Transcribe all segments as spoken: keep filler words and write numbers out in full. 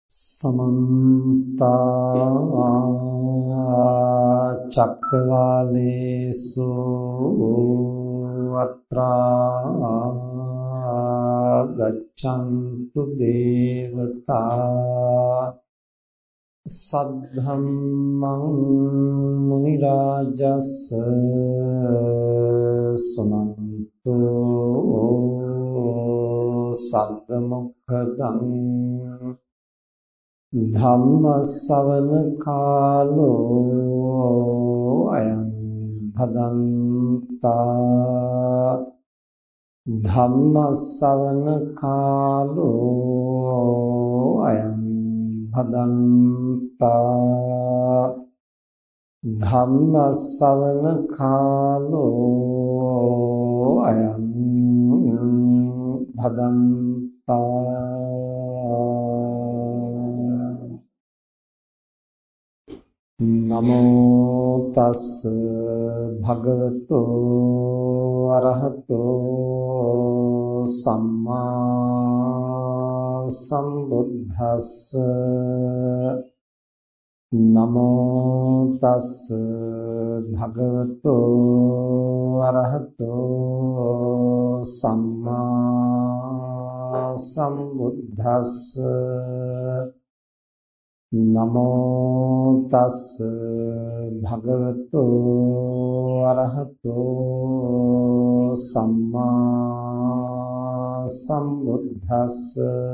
समन्ता चक्रवालेषु अत्रा गच्छन्तु देवता सद्धम्मं मुनिराजस्य सुनन्तु सद्मुखदं धम्म सवन कालो अयं भदन्ता धम्म सवन कालो अयं भदन्ता धम्म सवन कालो अयं भदन्ता। नमो तस् भगवतो अरहतो सम्मा संबुद्धस्स नमो तस् भगवतो अरहतो सम्मा संबुद्धस्स नमो तस् भगवतो अरहतो सम्मा संबुद्धस्स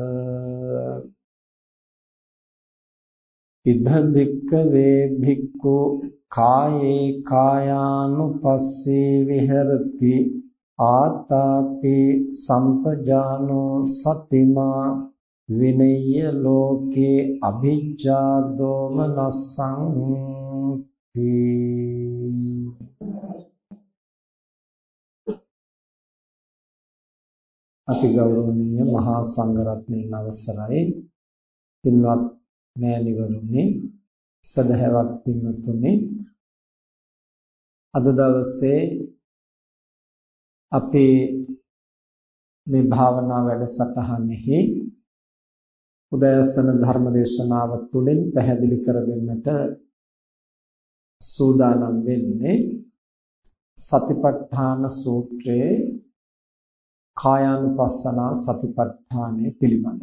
इद भिक्खवे भिक्खु काये कायानुपस्सी विहरति आतापि संपजानो सतिमा विनय्य लोके अभिज्जा दोमनस्संति। अति गौरवनीय महा संඝරත්නයන් අවසරයි පින්වත් මෑණිවරුනි සදහැවත් පින්වත්නි අද දවසේ අපි මේ භාවනා වැඩසටහනෙහි උදෑසන ධර්ම දේශනාව තුළින් පැහැදිලි කර දෙන්නට සූදානම් වෙන්නේ සතිපට්ඨාන සූත්‍රයේ කායානුපස්සනා සතිපට්ඨානය පිළිබඳව.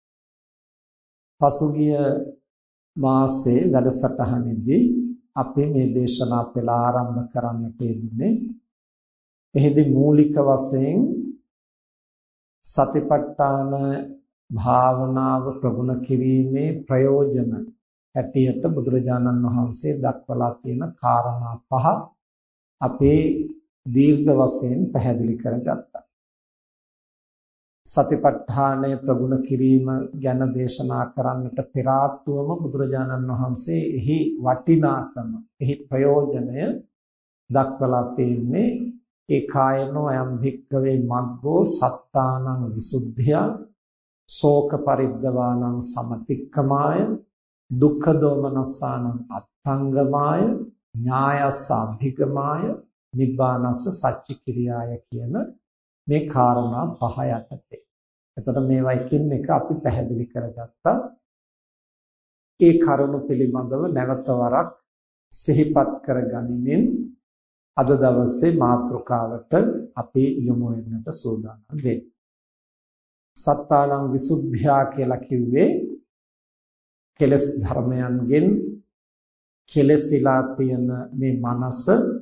පසුගිය මාසයේ වැඩසටහනේදී අපි මේ දේශනා පෙළ ආරම්භ කරන්නට යෙදුනේ එහිදී මූලික වශයෙන් සතිපට්ඨාන භාවනාව ප්‍රගුණ කිරීමේ ප්‍රයෝජන හැටියට බුදුරජාණන් වහන්සේ දක්වලා තියෙන කාරණා පහ අපේ දීර්ඝ වශයෙන් පැහැදිලි කරගත්තා. සතිපට්ඨානය ප්‍රගුණ කිරීම ගැන දේශනා කරන්නට පෙර ආත්වම බුදුරජාණන් වහන්සේ එහි වටිනාකම, එහි ප්‍රයෝජනය දක්වලා තියෙන්නේ ඒ කායනෝ අයම් භික්ඛවේ මග්ගෝ සත්තානං විසුද්ධිය शोक परिद्दवानං समतिක්කමාය දුක්ඛ දෝමනස්සානං අත්ථංගමාය ඥායස්ස අධිගමාය නිබ්බානස්ස සච්චිකිරියාය කියන මේ කාරණා පහ යටතේ. එතකොට මේවා එකින් එක අපි පැහැදිලි කරගත්තා. ඒ කරුණු පිළිබඳව නැවත වරක් සිහිපත් කරගනිමින් අද දවසේ මාතෘකාවට අපි යොමු වෙන්නට සූදානම් වෙන්නේ. සත්තානං විසුද්ධියා කියලා කිව්වේ කෙලස් ධර්මයන්ගෙන් කෙලසිලා තියෙන මේ මනස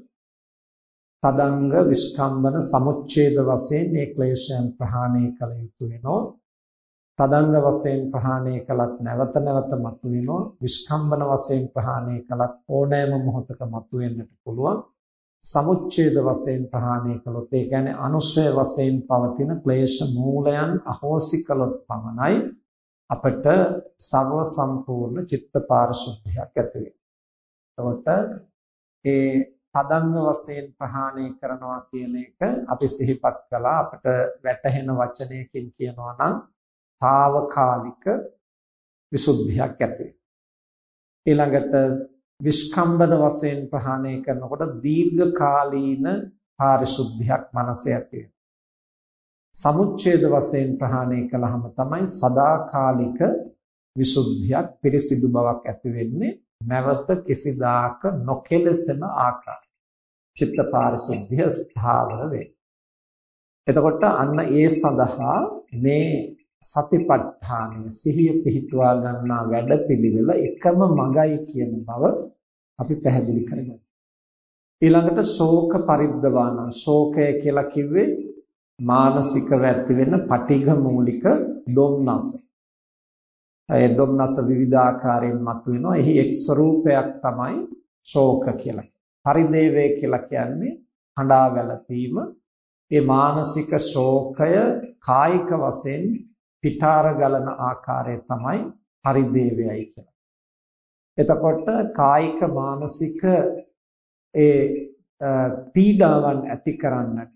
තදංග විස්කම්බන සමුච්ඡේද වශයෙන් මේ ක්ලේශයන් ප්‍රහාණය කළ යුතු වෙනවා. තදංග වශයෙන් ප්‍රහාණය කළත් නැවත නැවත මතුවෙනවා. විස්කම්බන වශයෙන් ප්‍රහාණය කළත් ඕනෑම මොහොතක මතුවෙන්නට පුළුවන්. සමුච්ඡේද වශයෙන් ප්‍රහාණය කළොත් ඒ කියන්නේ අනුශය වශයෙන් පවතින ක්ලේශ මූලයන් අහෝසි කළොත් පමණයි අපට සර්ව සම්පූර්ණ චිත්ත පාරිශුද්ධියක් ඇති වෙන්නේ. එතකොට ඒ තදංග වශයෙන් ප්‍රහාණය කරනවා කියන එක අපි සිහිපත් කළා. අපට වැටහෙන වචනයකින් කියනවා නම් తాවකාලික විසුද්ධියක් ඇති වෙනවා. ඊළඟට විස්කම්බන වශයෙන් ප්‍රහාණය කරනකොට දීර්ඝ කාලීන පාරිශුද්ධියක් මනසේ ඇති වෙනවා. සමුච්ඡේද වශයෙන් ප්‍රහාණය කළාම තමයි සදාකාලික විසුද්ධියක් පිරිසිදු බවක් ඇති වෙන්නේ නැවත කිසිදාක නොකෙලසෙන ආකාරය. චිත්ත පාරිශුද්ධිය ස්ථාවර වේ. එතකොට අන්න ඒ සඳහා මේ සතිපට්ඨානය සිහිය පිහිටුවා ගන්නා වැඩපිළිවෙල එකම මගයි කියන බව අපි පැහැදිලි කරගන්නවා. ඊළඟට ශෝක පරිද්දවාන ශෝකය කියලා කිව්වේ මානසිකව ඇති වෙන පටිඝ මූලික දුම්නස. ඒ දුම්නස විවිධ ආකාරයෙන් මතුවෙනවා. එහි එක් ස්වરૂපයක් තමයි ශෝක කියලා. පරිදේවය කියලා කියන්නේ හඬා වැළපීම. ඒ මානසික ශෝකය කායික වශයෙන් පිටාර ගලන ආකාරය තමයි පරිදේවයයි කියලා. එතකොට කායික මානසික ඒ පීඩාවන් ඇති කරන්නට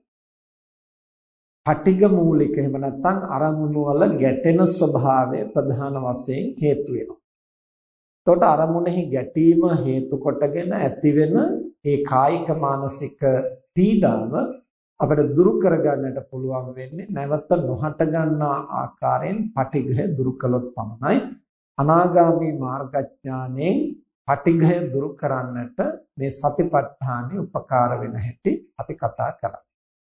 පටිඝ මූලික එහෙම නැත්නම් අරමුණු වල ගැටෙන ස්වභාවය ප්‍රධාන වශයෙන් හේතු වෙනවා. එතකොට අරමුණෙහි ගැටීම හේතු කොටගෙන ඇතිවෙන ඒ කායික මානසික පීඩාව අපිට දුරු කරගන්නට පුළුවන් වෙන්නේ නැවත නොහට ගන්නා ආකාරයෙන් පටිඝය දුරු කළොත් පමණයි. අනාගාමී මාර්ගඥානයෙන් පටිඝය දුරු කරන්නට මේ සතිපට්ඨානෙ උපකාර වෙන හැටි අපි කතා කරා.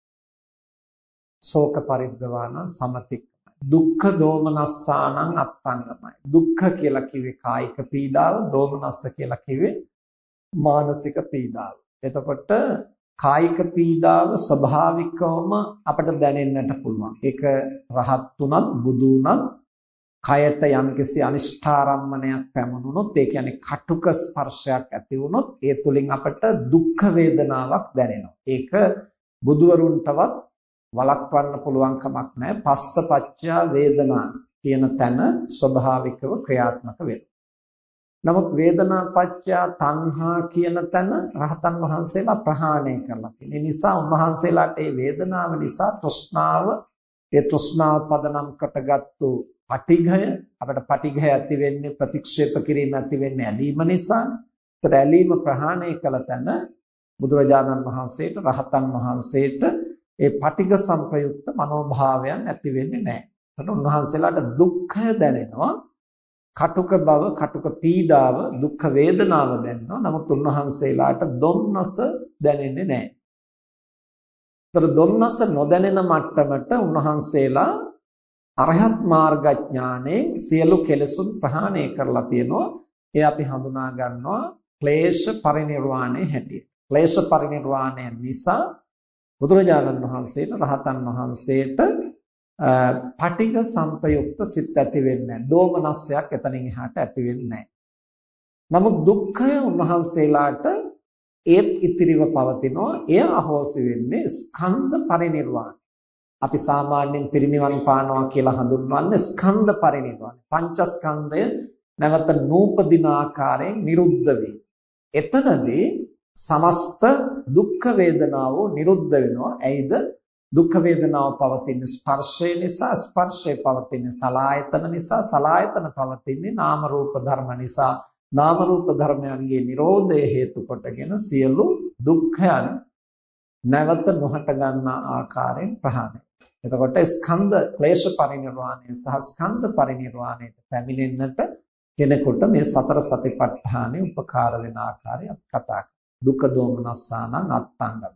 ශෝක පරිද්දවාන සමතික් දුක්ඛ දෝමනස්සානං අත්ංගමයි. දුක්ඛ කියලා කිව්වේ කායික පීඩාව, දෝමනස්ස කියලා කිව්වේ මානසික පීඩාව. එතකොට කායික පීඩාව ස්වභාවිකවම අපට දැනෙන්නට පුළුවන්. ඒක රහත් තුනත් බුදු උනත් කයට යම්කිසි අනිෂ්ඨාරම්මණයක් පැමුණුනොත්, ඒ කියන්නේ කටුක ස්පර්ශයක් ඇති වුනොත් ඒ තුලින් අපට දුක්ඛ වේදනාවක් දැනෙනවා. ඒක බුදුවරුන්ටවත් වළක්වන්න පුළුවන් කමක් නැහැ. පස්ස පච්චා වේදනා කියන තැන ස්වභාවිකව ක්‍රියාත්මක වෙනවා. නමුත් වේදනා පච්චා තණ්හා කියන තැන රහතන් වහන්සේලා ප්‍රහාණය කරලා තියෙනවා. ඒ නිසා උන්වහන්සේලාට මේ වේදනාව නිසා තෘෂ්ණාව, ඒ තෘෂ්ණාව පදනම් කොටගත්තු පටිඝය, අපිට පටිඝය ඇති වෙන්නේ ප්‍රතික්ෂේප කිරීම ඇති වෙන්නේ ඇලීම නිසා. ඒතර ඇලීම ප්‍රහාණය කළ තැන බුදුරජාණන් වහන්සේට, රහතන් වහන්සේට ඒ පටිඝ සංප්‍රයුක්ත මනෝභාවයන් ඇති වෙන්නේ නැහැ. එතකොට උන්වහන්සේලාට දුක්ඛය දැනෙනවා. කටුක බව, කටුක පීඩාව, දුක්ඛ වේදනාව දැනෙනවා. නමුත් උන්වහන්සේලාට දුම්නස දැනෙන්නේ නැහැ. ඒතර දුම්නස නොදැනෙන මට්ටමට උන්වහන්සේලා අරහත් මාර්ගඥානයේ සියලු කෙලෙසුන් ප්‍රහාණය කරලා තියෙනවා. ඒ අපි හඳුනා ගන්නවා ක්ලේශ පරිනිර්වාණය හැටියට. ක්ලේශ පරිනිර්වාණය නිසා බුදුරජාණන් වහන්සේට, රහතන් වහන්සේට පටිඝ සංපයුක්ත සිත් ඇති වෙන්නේ නැහැ. දෝමනස්සයක් එතනින් එහාට ඇති වෙන්නේ නැහැ. නමුත් දුක්ඛය උන්වහන්සේලාට ඒත් ඉතිරිව පවතිනවා. එය අහෝසි වෙන්නේ ස්කන්ධ පරිනිර්වාණය. අපි සාමාන්‍යයෙන් පිරිනිවන් පානවා කියලා හඳුන්වන්නේ ස්කන්ධ පරිනිර්වාණය. පංචස්කන්ධය නැවත නූපදින ආකාරයෙන් නිරුද්ධ වේ. එතනදී සමස්ත දුක්ඛ වේදනාව නිරුද්ධ වෙනවා. ඇයිද? දුක්ඛ වේදනාව පවතින ස්පර්ශය නිසා, ස්පර්ශය පවතින සලආයතන නිසා, සලආයතන පවතින්නේ නාම රූප ධර්ම නිසා. නාම රූප ධර්මයන්ගේ නිරෝධය හේතු කොටගෙන සියලු දුක්ඛයන් නැවත නොහට ගන්නා ආකාරයෙන් ප්‍රහාණය. එතකොට ස්කන්ධ ක්ලේශ පරිනිර්වාණය සහ ස්කන්ධ පරිනිර්වාණයට පැමිණෙන්නට කෙනෙකුට මේ සතර සතිපට්ඨානෙ උපකාර වෙන ආකාරය අපි කතා කරමු. දුක්ඛ දෝමනස්සානං අත්ංගම.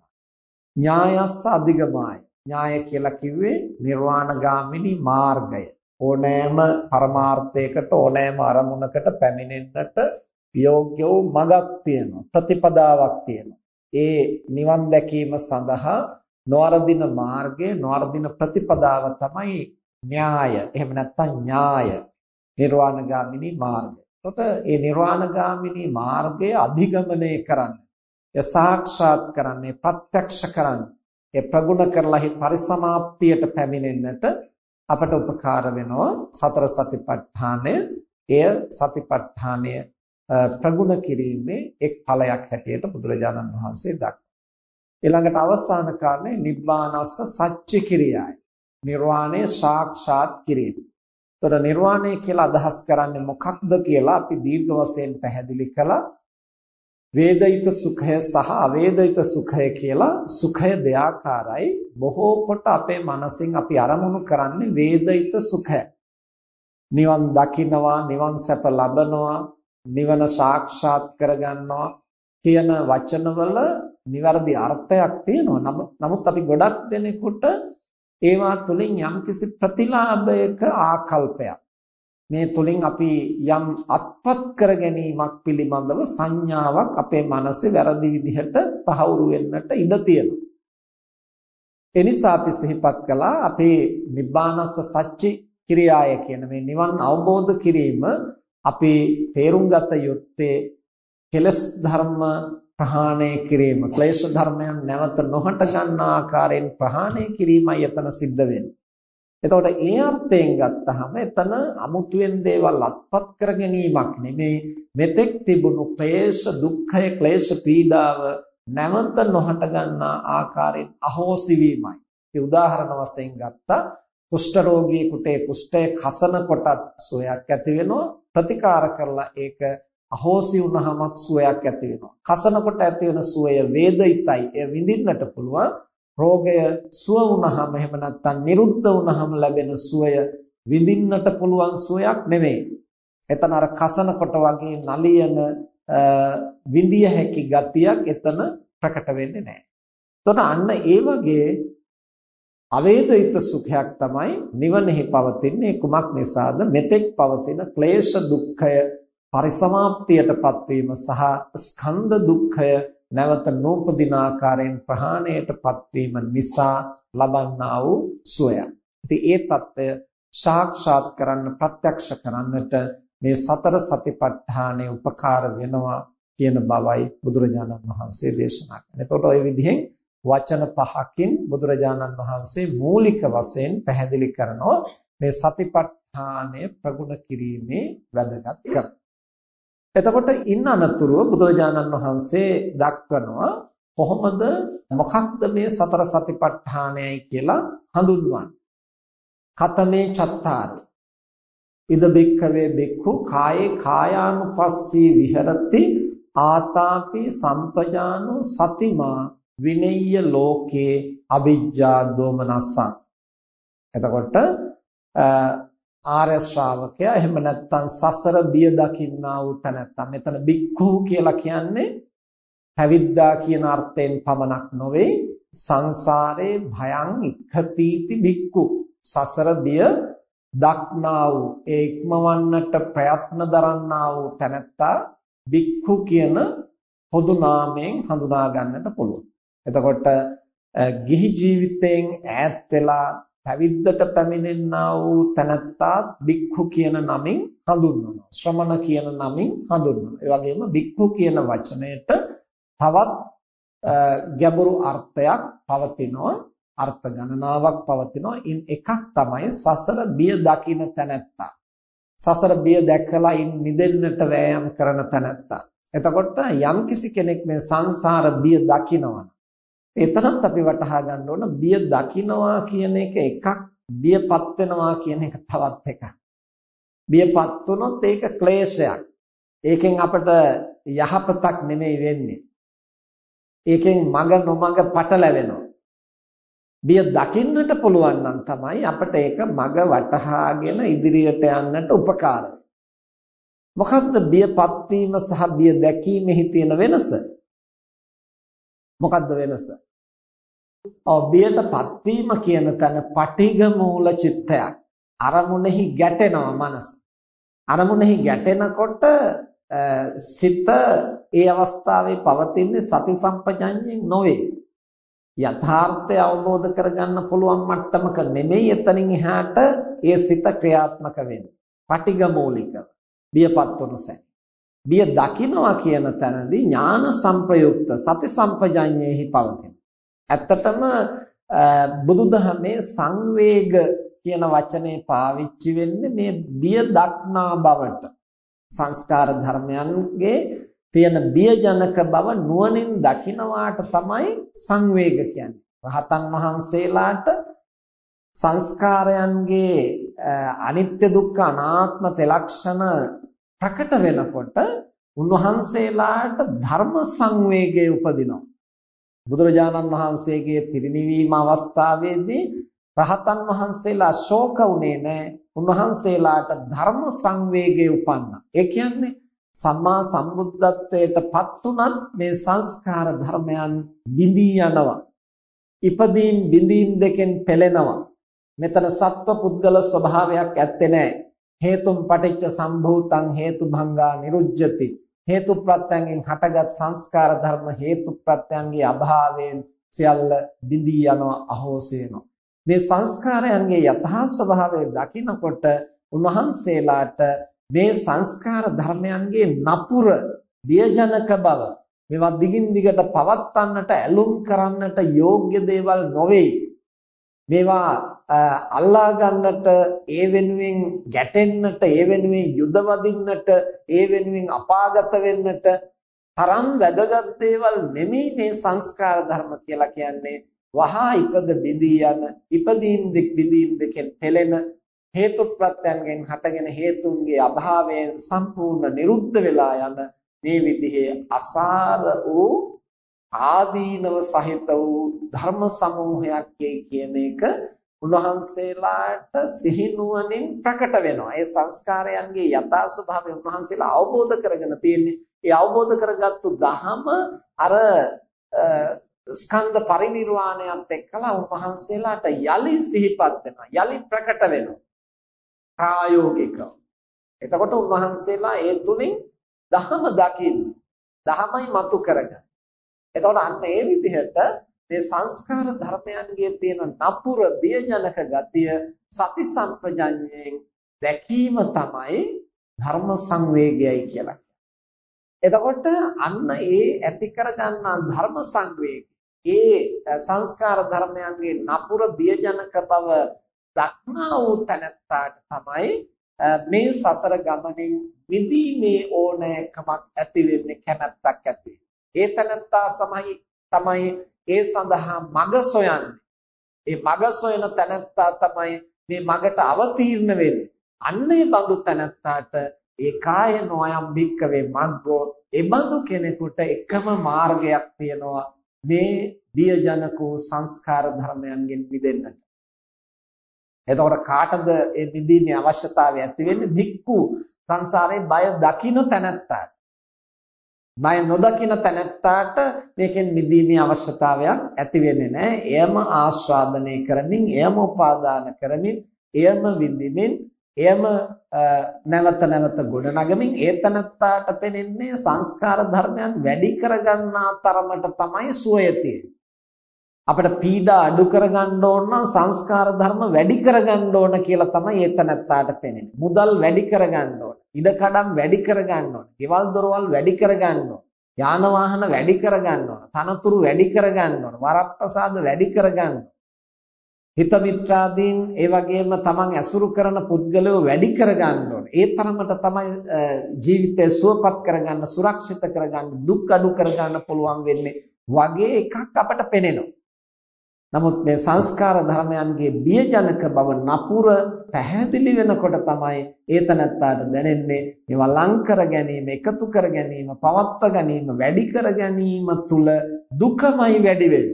ඥායස්ස අධිගමයි. ඥාය කියලා කිව්වේ නිර්වාණගාමිනී මාර්ගය. ඕනෑම පරමාර්ථයකට, ඕනෑම අරමුණකට පැමිණෙන්නට යෝග්‍ය වූ මඟක් තියෙනවා, ප්‍රතිපදාවක් තියෙනවා. ඒ නිවන් දැකීම සඳහා නොවරදින මාර්ගය, නොවරදින ප්‍රතිපදාව තමයි න්‍යාය. එහෙම නැත්නම් ඥාය. නිර්වාණගාමිනී මාර්ගය. එතකොට මේ නිර්වාණගාමිනී මාර්ගය අධිගමනය කරන්න, ඒ සාක්ෂාත් කරන්නේ, ප්‍රත්‍යක්ෂ කරන්නේ, ඒ ප්‍රගුණ කරලා පරිසමාප්තියට පැමිණෙන්නට අපට උපකාර වෙනවා සතර සතිපට්ඨානය. එය සතිපට්ඨානය ප්‍රගුණ කිරීමේ එක් ඵලයක් හැටියට බුදුරජාණන් වහන්සේ දක්වනවා. ඊළඟට අවසාන කාරණේ නිබ්බානස්ස සච්ච කිරියයි. නිර්වාණය සාක්ෂාත් කිරීම. ඒතර නිර්වාණය කියලා අදහස් කරන්නේ මොකක්ද කියලා අපි දීර්ඝ වශයෙන් පැහැදිලි කළා. වේදිත සුඛය සහ අවේදිත සුඛය කියලා සුඛය දෙආකාරයි. බොහෝ කොට අපේ මනසින් අපි අරමුණු කරන්නේ වේදිත සුඛය. නිවන් දකින්නවා, නිවන් සැප ලබනවා, නිවන සාක්ෂාත් කරගන්නවා කියන වචනවල නිවැරදි අර්ථයක් තියෙනවා. නමුත් අපි ගොඩක් දෙනෙකුට ඒවා තුලින් යම්කිසි ප්‍රතිලාභයක ආකල්පයක්, මේ තුලින් අපි යම් අත්පත් කර ගැනීමක් පිළිබඳව සංඥාවක් අපේ මනසේ වැරදි විදිහට තහවුරු වෙන්නට ඉඩ තියෙනවා. ඒ නිසා අපි සිහිපත් කළා අපේ නිබ්බානස්ස සච්චි ක්‍රියාය කියන මේ නිවන් අවබෝධ කිරීම අපි තේරුම් ගත යුත්තේ කෙලස් ධර්ම ප්‍රහාණය කිරීම, ක්ලේශ ධර්මයන් නැවත නොහට ගන්නා ආකාරයෙන් ප්‍රහාණය කිරීමයි එතන සිද්ධ වෙන්නේ. එතකොට ඒ අර්ථයෙන් ගත්තහම එතන අමුතුවෙන් දේවල් අත්පත් කර ගැනීමක් නෙමේ, මෙතෙක් තිබුණු ක්ලේශ දුක්ඛය, ක්ලේශ පීඩාව නැවත නොහට ගන්නා ආකාරයෙන් අහෝසි වීමයි. ඒ උදාහරණ වශයෙන් ගත්තා කුෂ්ඨ රෝගියෙකුට කුෂ්ඨය කසන කොටත් සුවයක් ඇති වෙනවා, ප්‍රතිකාර කරලා ඒක අහෝසි වුණාමත් සුවයක් ඇති වෙනවා. කසන කොට ඇති වෙන සුවය වේදිතයි, එය විඳින්නට පුළුවන්. රෝගය සුව වුණාම එහෙම නැත්නම් නිරුද්ධ වුණාම ලැබෙන සුවය විඳින්නට පුළුවන් සුවයක් නෙමෙයි. එතන අර කසන කොට වගේ නලියන විඳිය හැකි ගතියක් එතන ප්‍රකට වෙන්නේ නැහැ. එතකොට අන්න ඒ වගේ අවේදිත සුඛයක් තමයි නිවනෙහි පවතින්නේ. කුමක් නිසාද? මෙතෙක් පවතින ක්ලේශ දුක්ඛය පරිසමාප්තියටපත් වීම සහ ස්කන්ධ දුක්ඛය නැවත නූපදින ආකාරයෙන් ප්‍රහාණයටපත් වීම නිසා ලබන්නා වූ සුවය. ඉතින් ඒ తত্ত্বය සාක්ෂාත් කරන්න, ප්‍රත්‍යක්ෂ කරන්නට මේ සතර සතිපට්ඨානයේ උපකාර වෙනවා කියන බවයි බුදුරජාණන් වහන්සේ දේශනා කළේ. එතකොට ওই විදිහෙන් වචන පහකින් බුදුරජාණන් වහන්සේ මූලික වශයෙන් පැහැදිලි කරනවා මේ සතිපට්ඨානය ප්‍රගුණ කිරීමේ වැදගත්කම. එතකොට ඉන්න අනතුරුව බුදුරජාණන් වහන්සේ දක්වනවා කොහොමද, මොකක්ද මේ සතර සතිපට්ඨානයයි කියලා හඳුන්වන්නේ. කතමේ චත්තාරි ඉද බික්ඛවේ බික්ඛු කායේ කායානුපස්සී විහෙරති ආතාපි සම්පජානෝ සතිමා විනෙය්‍ය ලෝකේ අවිජ්ජා දෝමනස්සං. එතකොට ආර්ය ශ්‍රාවකයා එහෙම නැත්නම් සසර බිය දකින්නා වූ තැනැත්තා, මෙතන බික්ඛු කියලා කියන්නේ පැවිද්දා කියන අර්ථයෙන් පමණක් නොවේ, සංසාරේ භයං ඉක්ඛතිති බික්ඛු, සසර බිය දක්නා වූ, ඒ ඉක්මවන්නට ප්‍රයත්න දරන්නා වූ තැනැත්තා බික්ඛු කියන පොදු නාමයෙන් හඳුනා ගන්නට පුළුවන්. එතකොට ගිහි ජීවිතයෙන් ඈත් වෙලා පැවිද්දට පැමිණෙන්නා වූ තැනැත්තා බික්ඛු කියන නමින් හඳුන්වනවා. ශ්‍රමණ කියන නමින් හඳුන්වනවා. ඒ වගේම බික්ඛු කියන වචනයට තවත් ගැඹුරු අර්ථයක් පවතිනවා. අර්ථ ගණනාවක් පවතිනවා. ඉන් එකක් තමයි සසර බිය දකින තැනැත්තා. සසර බිය දැකලා ඉන් නිදෙන්නට වෑයම් කරන තැනැත්තා. එතකොට යම්කිසි කෙනෙක් මේ සංසාර බිය දකිනවා, එතනත් අපි වටහා ගන්න ඕන බිය දකින්නවා කියන එක එකක්, බියපත් වෙනවා කියන එක තවත් එකක්. බියපත් වුණොත් ඒක ක්ලේශයක්. ඒකෙන් අපට යහපතක් නෙමෙයි වෙන්නේ. ඒකෙන් මග නොමග පටලැවෙනවා. බිය දකින්නට පුළුවන් නම් තමයි අපට ඒක මග වටහාගෙන ඉදිරියට යන්නට උපකාර වෙන්නේ. මොකද්ද බියපත් වීම සහ බිය දැකීමෙහි තියෙන වෙනස? මොකද්ද වෙනස? ඔව්, බියටපත් වීම කියන තැන පටිඝ මූල චිත්තයක්. අරමුණෙහි ගැටෙනවා මනස. අරමුණෙහි ගැටෙනකොට සිත ඒ අවස්ථාවේ පවතින්නේ සති සම්පජඤ්ඤයෙන් නොවේ. යථාර්ථය අවබෝධ කරගන්න පුළුවන් මට්ටමක නෙමෙයි එතනින් එහාට ඒ සිත ක්‍රියාත්මක වෙන්නේ. පටිඝ මූලිකව බියපත් වුණොසැ. බිය දකින්නවා කියන තැනදී ඥාන සංප්‍රයුක්ත සති සම්පජඤ්ඤයෙහි පවතින. ඇත්තටම බුදුදහමේ සංවේග කියන වචනේ පාවිච්චි වෙන්නේ මේ බිය දක්නා බවට. සංස්කාර ධර්මයන්ගේ තියෙන බියජනක බව නුවණින් දකිනවාට තමයි සංවේග කියන්නේ. රහතන් වහන්සේලාට සංස්කාරයන්ගේ අනිත්‍ය දුක්ඛ අනාත්ම ත්‍රිලක්ෂණ ප්‍රකට වෙනකොට උන්වහන්සේලාට ධර්ම සංවේගය උපදිනවා. බුදුරජාණන් වහන්සේගේ පිරිනිවීම අවස්ථාවේදී රහතන් වහන්සේලා ශෝක වුණේ නැහැ. උන්වහන්සේලාට ධර්ම සංවේගය උපන්නා. ඒ කියන්නේ සම්මා සම්බුද්ධත්වයට පත් උනත් මේ සංස්කාර ධර්මයන් බිඳී යනවා. ඉපදීම් බිඳීම් දෙකෙන් පෙළෙනවා. මෙතන සත්ව පුද්ගල ස්වභාවයක් ඇත්තේ නැහැ. හේතුම් පටිච්ච සම්භූතං හේතු භංගා නිරුජ්ජති. හේතු ප්‍රත්‍යයෙන් හටගත් සංස්කාර ධර්ම හේතු ප්‍රත්‍යයන්ගේ අභාවයෙන් සියල්ල බිඳී යනවා, අහෝසි වෙනවා. මේ සංස්කාරයන්ගේ යථා ස්වභාවය දකිනකොට උන්වහන්සේලාට මේ සංස්කාර ධර්මයන්ගේ නපුර බියජනක බව මේවා දිගින් දිගට පවත්වන්නට ඇලුම් කරන්නට යෝග්‍ය දේවල් නොවේ. මේවා අල්ලා ගන්නට, ඒ වෙනුවෙන් ගැටෙන්නට, ඒ වෙනුවෙන් යුද වදින්නට, ඒ වෙනුවෙන් අපාගත වෙන්නට තරම් වැදගත් දේවල් නෙමෙයි මේ සංස්කාර ධර්ම කියලා කියන්නේ. වහා ඉපද බිඳී යන, ඉපදීම් දෙක බිඳීම් දෙකෙන් පෙළෙන, හේතු ප්‍රත්‍යයන්ගෙන් හටගෙන හේතුන්ගේ අභාවයෙන් සම්පූර්ණ නිරුද්ධ වෙලා යන මේ විදිහේ අසාර වූ ආදීනව සහිත වූ ධර්ම සමූහයක් කියන එක උන්වහන්සේලාට සිහිනුවණින් ප්‍රකට වෙනවා. ඒ සංස්කාරයන්ගේ යථා ස්වභාවය උන්වහන්සේලා අවබෝධ කරගෙන තියෙන්නේ. ඒ අවබෝධ කරගත්තු ධහම අර ස්කන්ධ පරිනිර්වාණයත් එක්කලා උන්වහන්සේලාට යලි සිහිපත් වෙනවා. යලි ප්‍රකට වෙනවා. ප්‍රායෝගිකව. එතකොට උන්වහන්සේලා ඒ තුලින් ධහම දකින්නේ. ධහමයි මතු කරගන්නේ. එතකොට අන්න ඒ විදිහට මේ සංස්කාර ධර්මයන්ගේ තියෙන නපුර බියජනක ගතිය සති සම්පජඤ්ඤයෙන් දැකීම තමයි ධර්ම සංවේගයයි කියලා කියන්නේ. එතකොට අන්න ඒ ඇති කරගන්නා ධර්ම සංවේගය, ඒ සංස්කාර ධර්මයන්ගේ නපුර බියජනක බව දක්නා වූ තැනැත්තාට තමයි මේ සසර ගමනින් විදීමේ ඕනෑකමක් ඇති වෙන්නේ, කැමැත්තක් ඇති වෙන්නේ. ඒ තැනැත්තා සමයි තමයි ඒ සඳහා මඟ සොයන්නේ. ඒ මඟ සොයන තැනැත්තා තමයි මේ මඟට අවතීර්ණ වෙන්නේ. අන්නේ බඳු තැනැත්තාට ඒකාය නොයම් භික්කවේ මග්ගෝ, ඒ බඳු කෙනෙකුට එකම මාර්ගයක් තියෙනවා මේ බියජනක වූ සංස්කාර ධර්මයන්ගෙන් මිදෙන්නට. එතකොට කාටද මේ මිදීමේ අවශ්‍යතාවය ඇති වෙන්නේ? භික්ඛු සංසාරේ බය දකින්න තැනැත්තාට. බය නොදකින තැනැත්තාට මේකෙන් මිදීමේ අවශ්‍යතාවයක් ඇති වෙන්නේ නැහැ. එයම ආස්වාදනය කරමින්, එයම උපාදාන කරමින්, එයම විඳිමින්, එයම නැවත නැවත ගොඩනගමින් ඒ තැනැත්තාට පෙනෙන්නේ සංස්කාර ධර්මයන් වැඩි කරගන්නා තරමට තමයි සුවය තියෙන්නේ. අපිට පීඩා අඩු කරගන්න ඕන නම් සංස්කාර ධර්ම වැඩි කරගන්න ඕන කියලා තමයි ඒ තැනැත්තාට පෙනෙන්නේ. මුදල් වැඩි කරගන්න ඕන. ඉඩකඩම් වැඩි කරගන්න ඕන. ගෙවල් දොරවල් වැඩි කරගන්න ඕන. යාන වාහන වැඩි කරගන්න ඕන. තනතුරු වැඩි කරගන්න ඕන. වරප්‍රසාද වැඩි කරගන්න ඕන. හිත මිත්‍රාදීන් ඒ වගේම තමන් ඇසුරු කරන පුද්ගලයෝ වැඩි කරගන්න ඕන. ඒ තරමට තමයි ජීවිතය සුවපත් කරගන්න, සුරක්ෂිත කරගන්න, දුක් අඩු කරගන්න පුළුවන් වෙන්නේ වගේ එකක් අපට පෙනෙනවා. නමුත් මේ සංස්කාර ධර්මයන්ගේ බියජනක බව නපුර පැහැදිලි වෙනකොට තමයි ඒතනත්තාට දැනෙන්නේ මේවා ලං කර ගැනීම, එකතු කර ගැනීම, පවත්වා ගැනීම, වැඩි කර ගැනීම තුල දුකමයි වැඩි වෙන්නේ.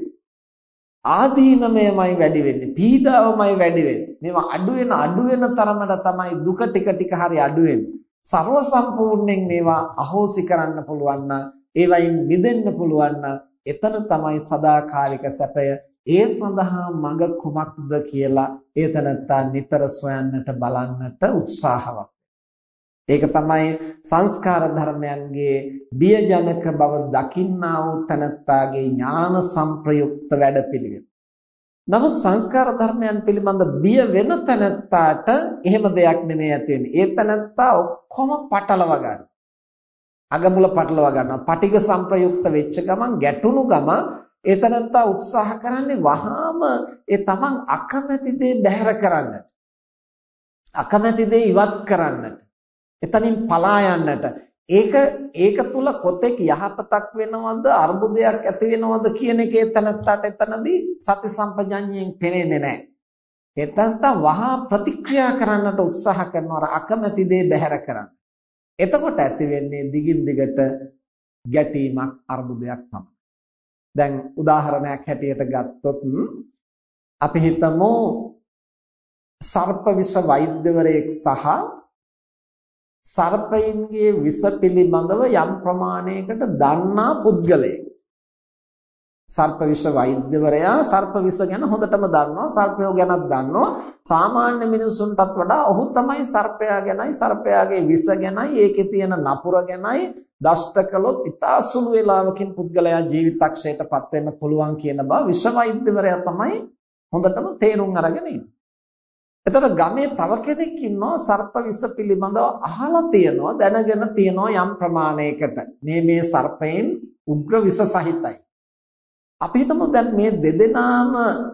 ආදීනමයමයි වැඩි වෙන්නේ, පීඩාවමයි වැඩි වෙන්නේ. මේවා අඩු වෙන අඩු වෙන තරමට තමයි දුක ටික ටික හරි අඩු වෙන්නේ. ਸਰව සම්පූර්ණයෙන් මේවා අහෝසි කරන්න පුළුවන් නම්, ඒවයින් මිදෙන්න පුළුවන් නම්, එතන තමයි සදාකාලික සැපය. ඒ සඳහා මඟ කුමක්ද කියලා ඒ තැනත්තා නිතර සොයන්නට බලන්නට උත්සාහවත්. ඒක තමයි සංස්කාර ධර්මයන්ගේ බියජනක බව දකින්නා වූ තැනත්තාගේ ඥාන සංප්‍රයුක්ත වැඩපිළිවෙල. නමුත් සංස්කාර ධර්මයන් පිළිබඳ බිය වෙන තැනත්තාට එහෙම දෙයක් නෙමෙයි ඇති වෙන්නේ. ඒ තැනත්තා ඔක්කොම පටලව ගන්න. අගමුල පටලව ගන්නවා. පටිඝ සංප්‍රයුක්ත වෙච්ච ගමන්, ගැටුණු ගමන් ඒතනත්තා උත්සාහ කරන්නේ වහාම ඒ තමන් අකමැති දේ බැහැර කරන්නට, අකමැති දේ ඉවත් කරන්නට, එතනින් පලා යන්නට. ඒක ඒක තුල කොතෙක් යහපතක් වෙනවද, අර්බුදයක් ඇති වෙනවද කියන එක ඒතනත්තාට එතනදී සති සම්පජඤ්ඤයෙන් පේන්නේ නැහැ. ඒතනත්තා වහා ප්‍රතික්‍රියා කරන්නට උත්සාහ කරනවා අකමැති දේ බැහැර කරන්න. එතකොට ඇති වෙන්නේ දිගින් දිගට ගැටීමක්, අර්බුදයක් තමයි. දැන් උදාහරණයක් හැටියට ගත්තොත් අපි හිතමු සර්ප විෂ වෛද්‍යවරයෙක් සහ සර්පයින්ගේ විෂ පිළිබඳව යම් ප්‍රමාණයකට දන්නා පුද්ගලයෙක්. සර්ප විෂ වෛද්‍යවරයා සර්ප විෂ ගැන හොඳටම දන්නවා, සර්පයෝ ගැනත් දන්නවා. සාමාන්‍ය මිනිසුන්ටත් වඩා ඔහු තමයි සර්පයා ගැනයි, සර්පයාගේ විෂ ගැනයි, ඒකේ තියෙන නපුර ගැනයි දෂ්ට කළොත් ඉතා සුළු වේලාවකින් පුද්ගලයා ජීවිතක්ෂයටපත් වෙන්න පුළුවන් කියන බව විෂ වෛද්‍යවරයා තමයි හොඳටම තේරුම් අරගෙන ඉන්නේ. එතකොට ගමේ තව කෙනෙක් ඉන්නවා සර්ප විෂ පිළිබඳව අහලා තියෙනවා, දැනගෙන තියෙනවා යම් ප්‍රමාණයකට. මේ මේ සර්පයන් උග්‍ර විෂ සහිතයි. අපි හිතමු දැන් මේ දෙදෙනාම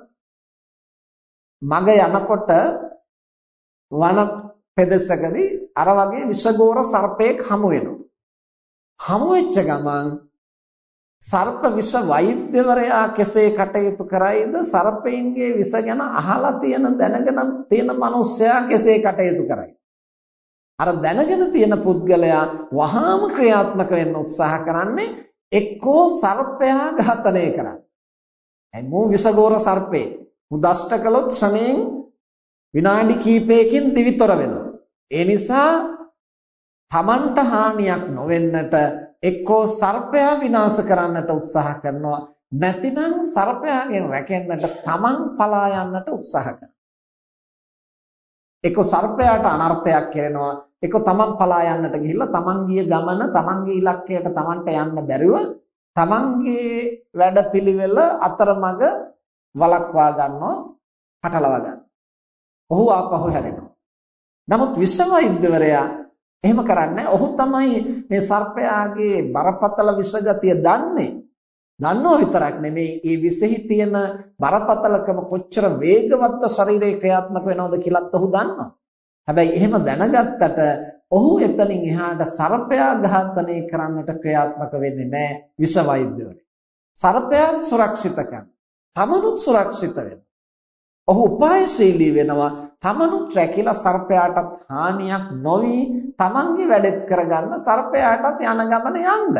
මග යනකොට වන පෙදෙසකදී අර වගේ විෂගෝර සර්පයෙක් හමු වෙනවා. හමු වෙච්ච ගමන් සර්ප විෂ වෛද්‍යවරයා කෙසේ කටයුතු කරයිද, සර්පයින්ගේ විෂ ගැන අහලා තියෙන දැනගෙන තියෙන මිනිස්සයා කෙසේ කටයුතු කරයිද? අර දැනගෙන තියෙන පුද්ගලයා වහාම ක්‍රියාත්මක වෙන්න උත්සාහ කරන්නේ එක්කෝ සර්පයා ඝාතනය කරන්න. ඒ මෝ විසගෝර සර්පේ මුදෂ්ට කළොත් ක්ෂණයෙන් විනාඩි කිහිපයකින් දිවිතොර වෙනවා. ඒ නිසා තමන්ට හානියක් නොවෙන්නට එක්කෝ සර්පයා විනාශ කරන්නට උත්සාහ කරනවා, නැතිනම් සර්පයාගෙන් රැකෙන්නට තමන් පලා යන්නට උත්සාහ කරනවා. එක්කෝ සර්පයාට අනර්ථයක් කරනවා, එක්ක තමන් පලා යන්නට ගිහිල්ලා තමන් ගිය ගමන තමන්ගේ ඉලක්කයට තමන්ට යන්න බැරිව තමන්ගේ වැඩපිළිවෙල අතරමඟ වළක්වා ගන්නවා, පටලවා ගන්නවා. ඔහු ආපහු හැරෙනවා. නමුත් විෂ වෛද්‍යවරයා එහෙම කරන්නේ. ඔහු තමයි මේ සර්පයාගේ බරපතල විෂගතිය දන්නේ. දන්නෝ විතරක් නෙමෙයි, ඒ විෂෙහි තියෙන බරපතලකම කොච්චර වේගවත්ව ශරීරේ ක්‍රියාත්මක වෙනවද කියලාත් ඔහු දන්නවා. හැබැයි එහෙම දැනගත්තට ඔහු එතනින් එහාට සර්පයා ඝාතනය කරන්නට ක්‍රියාත්මක වෙන්නේ නැහැ විෂ වෛද්‍යවරයා. සර්පයා සුරක්ෂිත කරන, තමනුත් සුරක්ෂිත වෙනවා. ඔහු උපායශීලී වෙනවා, තමනුත් රැකිලා සර්පයාටත් හානියක් නොවි තමන්ගේ වැඩෙත් කරගන්න, සර්පයාටත් යන ගමන යන්න.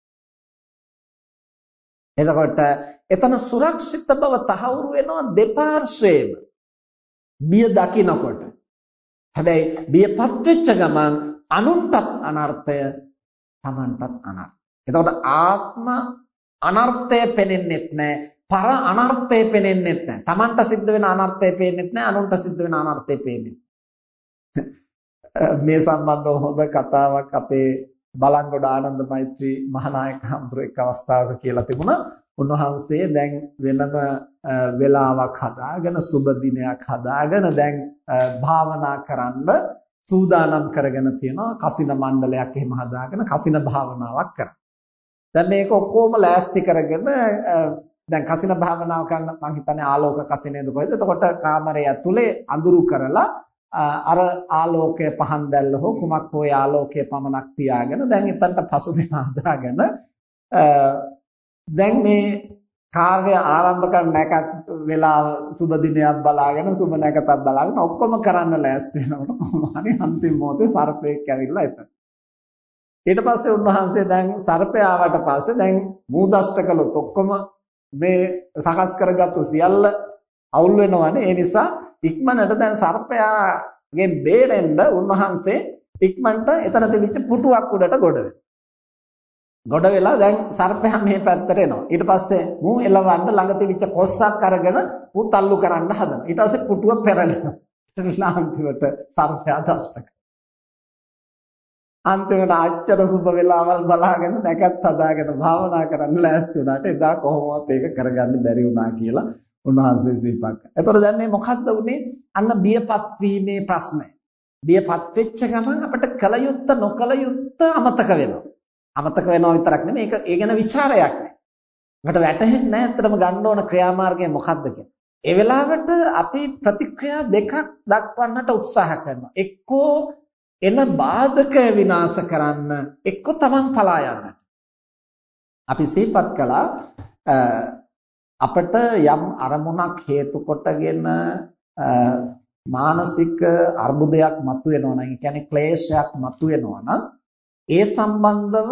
එතකොට එතන සුරක්ෂිත බව තහවුරු වෙනවා දෙපාර්ශ්වයේම බිය දකින්නකොට. හැබැයි බියපත් වෙච්ච ගමන් අනුන්ටත් අනර්ථය, තමන්ටත් අනර්ථය. එතකොට ආත්ම අනර්ථය පෙනෙන්නෙත් නැහැ, පර අනර්ථය පෙනෙන්නෙත් නැහැ. තමන්ට සිද්ධ වෙන අනර්ථය පේන්නෙත් නැහැ, අනුන්ට සිද්ධ වෙන අනර්ථය පේන්නේ. මේ සම්බන්ධව හොඳ කතාවක් අපේ බලංගොඩ ආනන්ද මෛත්‍රී මහානායක හඳුර එක් අවස්ථාවක කියලා තිබුණා. උන්වහන්සේ දැන් වෙනම වෙලාවක් හදාගෙන සුබ දිනයක් හදාගෙන දැන් භාවනා කරන්න සූදානම් කරගෙන තියෙනවා. කසින මණ්ඩලයක් එහෙම හදාගෙන කසින භාවනාවක් කරනවා. දැන් මේක ඔක්කොම ලෑස්ති කරගෙන දැන් කසින භාවනාව කරන්න මම හිතන්නේ ආලෝක කසිනේද කොහෙද? එතකොට කාමරය ඇතුලේ අඳුරු කරලා අර ආලෝකය පහන් දැල්ල හෝ කුමක් හෝ ආලෝකයේ පමණක් තියාගෙන දැන් එතනට පසුබිම හදාගෙන දැන් මේ කාර්ය ආරම්භ කරන නැකත් වෙලාව සුබ දිනයක් බලාගෙන සුබ නැකතක් බලාගෙන ඔක්කොම කරන්න ලෑස්ති වෙනකොට කොහොමහරි අන්තිම මොහොතේ සර්පෙක් ඇවිල්ලා එතන. ඊට පස්සේ උන්වහන්සේ දැන් සර්පය ආවට පස්සේ දැන් මූදෂ්ට කළොත් ඔක්කොම මේ සකස් කරගත්තු සියල්ල අවුල් වෙනවනේ. ඒ නිසා ඉක්මනට දැන් සර්පයාගෙන් බේරෙන්න උන්වහන්සේ ඉක්මනට එතන තිබිච්ච පුටුවක් උඩට ගොඩ වෙනවා. ගොඩ වෙලා දැන් සර්පයා මේ පැත්තට එනවා. ඊට පස්සේ මූ එලවන්න ළඟ තිබිච්ච කොස්සක් අරගෙන මූ තල්ලු කරන්න හදනවා. ඊට පස්සේ පුටුව පෙරලෙනවා. ඊට අන්තිමට සර්පයා දෂ්ට. අන්තිමට අච්චර සුබ වෙලාවල් බලාගෙන නැකත් හදාගෙන භාවනා කරන්න ලෑස්ති වුණාට එදා කොහොමවත් ඒක කරගන්න බැරි වුණා කියලා උන්වහන්සේ සිහිපත් කළා. එතකොට දැන් මේ මොකද්ද උනේ? අන්න බියපත් වීමේ ප්‍රශ්නය. බියපත් වෙච්ච ගමන් අපිට කල යුත්ත නොකල යුත්ත අමතක වෙනවා. අමතක වෙනවා විතරක් නෙමෙයි ඒක ඒ ගැන ਵਿਚාරයක් නෑ. මට වැටහෙන්නේ නැහැ අත්‍තරම ගන්න ඕන ක්‍රියාමාර්ගය මොකක්ද කියලා. ඒ වෙලාවට අපි ප්‍රතික්‍රියා දෙකක් දක්වන්නට උත්සාහ කරනවා. එක්කෝ එන බාධක විනාශ කරන්න, එක්කෝ තමන් පලා යන්න. අපි සිහිපත් කළා අපට යම් අරමුණක් හේතු කොටගෙන මානසික අර්බුදයක් මතුවෙනවා නම්, ඒ කියන්නේ ක්ලේශයක් මතුවෙනවා නම් ඒ සම්බන්ධව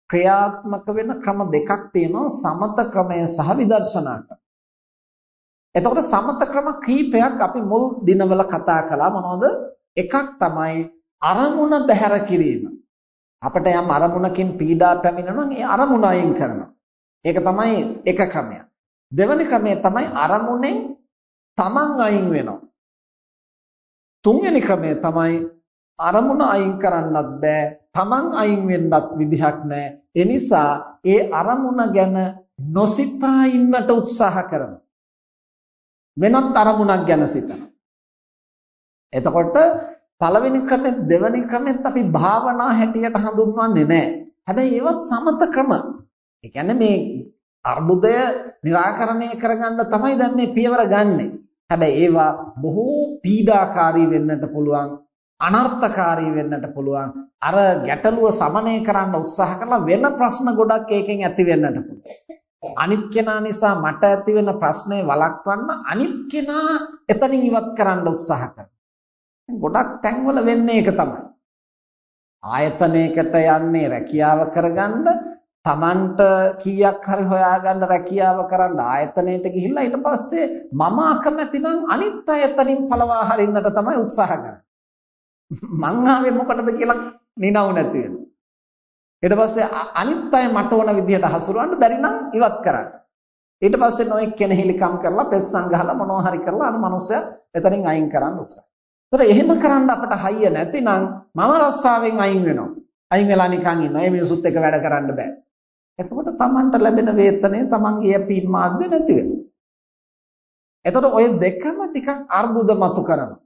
ක්‍රියාත්මක වෙන ක්‍රම දෙකක් තියෙනවා, සමත ක්‍රමය සහ විදර්ශනා ක්‍රමය. එතකොට සමත ක්‍රම කීපයක් අපි මුල් දිනවල කතා කළා. මොනවද? එකක් තමයි අරමුණ බැහැර කිරීම. අපිට යම් අරමුණකින් පීඩා පැමිණෙනවා නම් ඒ අරමුණ අයින් කරනවා. ඒක තමයි එක ක්‍රමයක්. දෙවෙනි ක්‍රමය තමයි අරමුණෙන් තමන් අයින් වෙනවා. තුන්වෙනි ක්‍රමය තමයි අරමුණ අයින් කරන්නත් බෑ, තමන් අයින් වෙන්නත් විදිහක් නැහැ. ඒ නිසා ඒ අරමුණ ගැන නොසිතා ඉන්නට උත්සාහ කරනවා. වෙනත් අරමුණක් ගැන සිතනවා. එතකොට පළවෙනි ක්‍රමෙත් දෙවෙනි ක්‍රමෙත් අපි භාවනා හැටියට හඳුන්වන්නේ නැහැ. හැබැයි ඒවත් සමත ක්‍රම. ඒ කියන්නේ මේ අර්බුදය निराකරණය කරගන්න තමයි දැන් මේ පියවර ගන්නෙ. හැබැයි ඒවා බොහෝ පීඩාකාරී වෙන්නට පුළුවන්, අනර්ථකාරී වෙන්නට පුළුවන්. අර ගැටලුව සමනය කරන්න උත්සාහ කරලා වෙන ප්‍රශ්න ගොඩක් ඒකෙන් ඇති වෙන්නට පුළුවන්. අනිත් කෙනා නිසා මට ඇති වෙන ප්‍රශ්නේ වළක්වන්න අනිත් කෙනා එතනින් ඉවත් කරන්න උත්සාහ කරනවා. ගොඩක් තැන්වල වෙන්නේ ඒක තමයි. ආයතනයකට යන්නේ රැකියාව කරගන්න, Tamanට කීයක් හරි හොයාගන්න රැකියාව කරන්න ආයතනයට ගිහිල්ලා ඊට පස්සේ මම අකමැති නම් අනිත් අයතනින් පළවා හරින්නට තමයි උත්සාහ කරන්නේ. මං ආවේ මොකටද කියලා නිනව නැති වෙනවා. ඊට පස්සේ අනිත් අය මට ඕන විදිහට හසුරවන්න බැරි නම් ඉවත් කරන්න. ඊට පස්සේ නොඑක් කෙනෙහිලිකම් කරලා පෙස්සන් ගහලා මොනවා හරි කරලා අර මනුස්සයා එතනින් අයින් කරන්න උත්සාහ. ඒතර එහෙම කරන්න අපට හයිය නැතිනම් මම රස්සාවෙන් අයින් වෙනවා. අයින් වෙලා නිකන් ඉන්නවා. මේ මිනිසුත් එක්ක වැඩ කරන්න බෑ. එතකොට Tamanට ලැබෙන වේතනය Tamanගේ යපීන් මාධ්‍ය නැති වෙනවා. එතකොට ඔය දෙකම ටිකක් අර්බුද මතු කරනවා.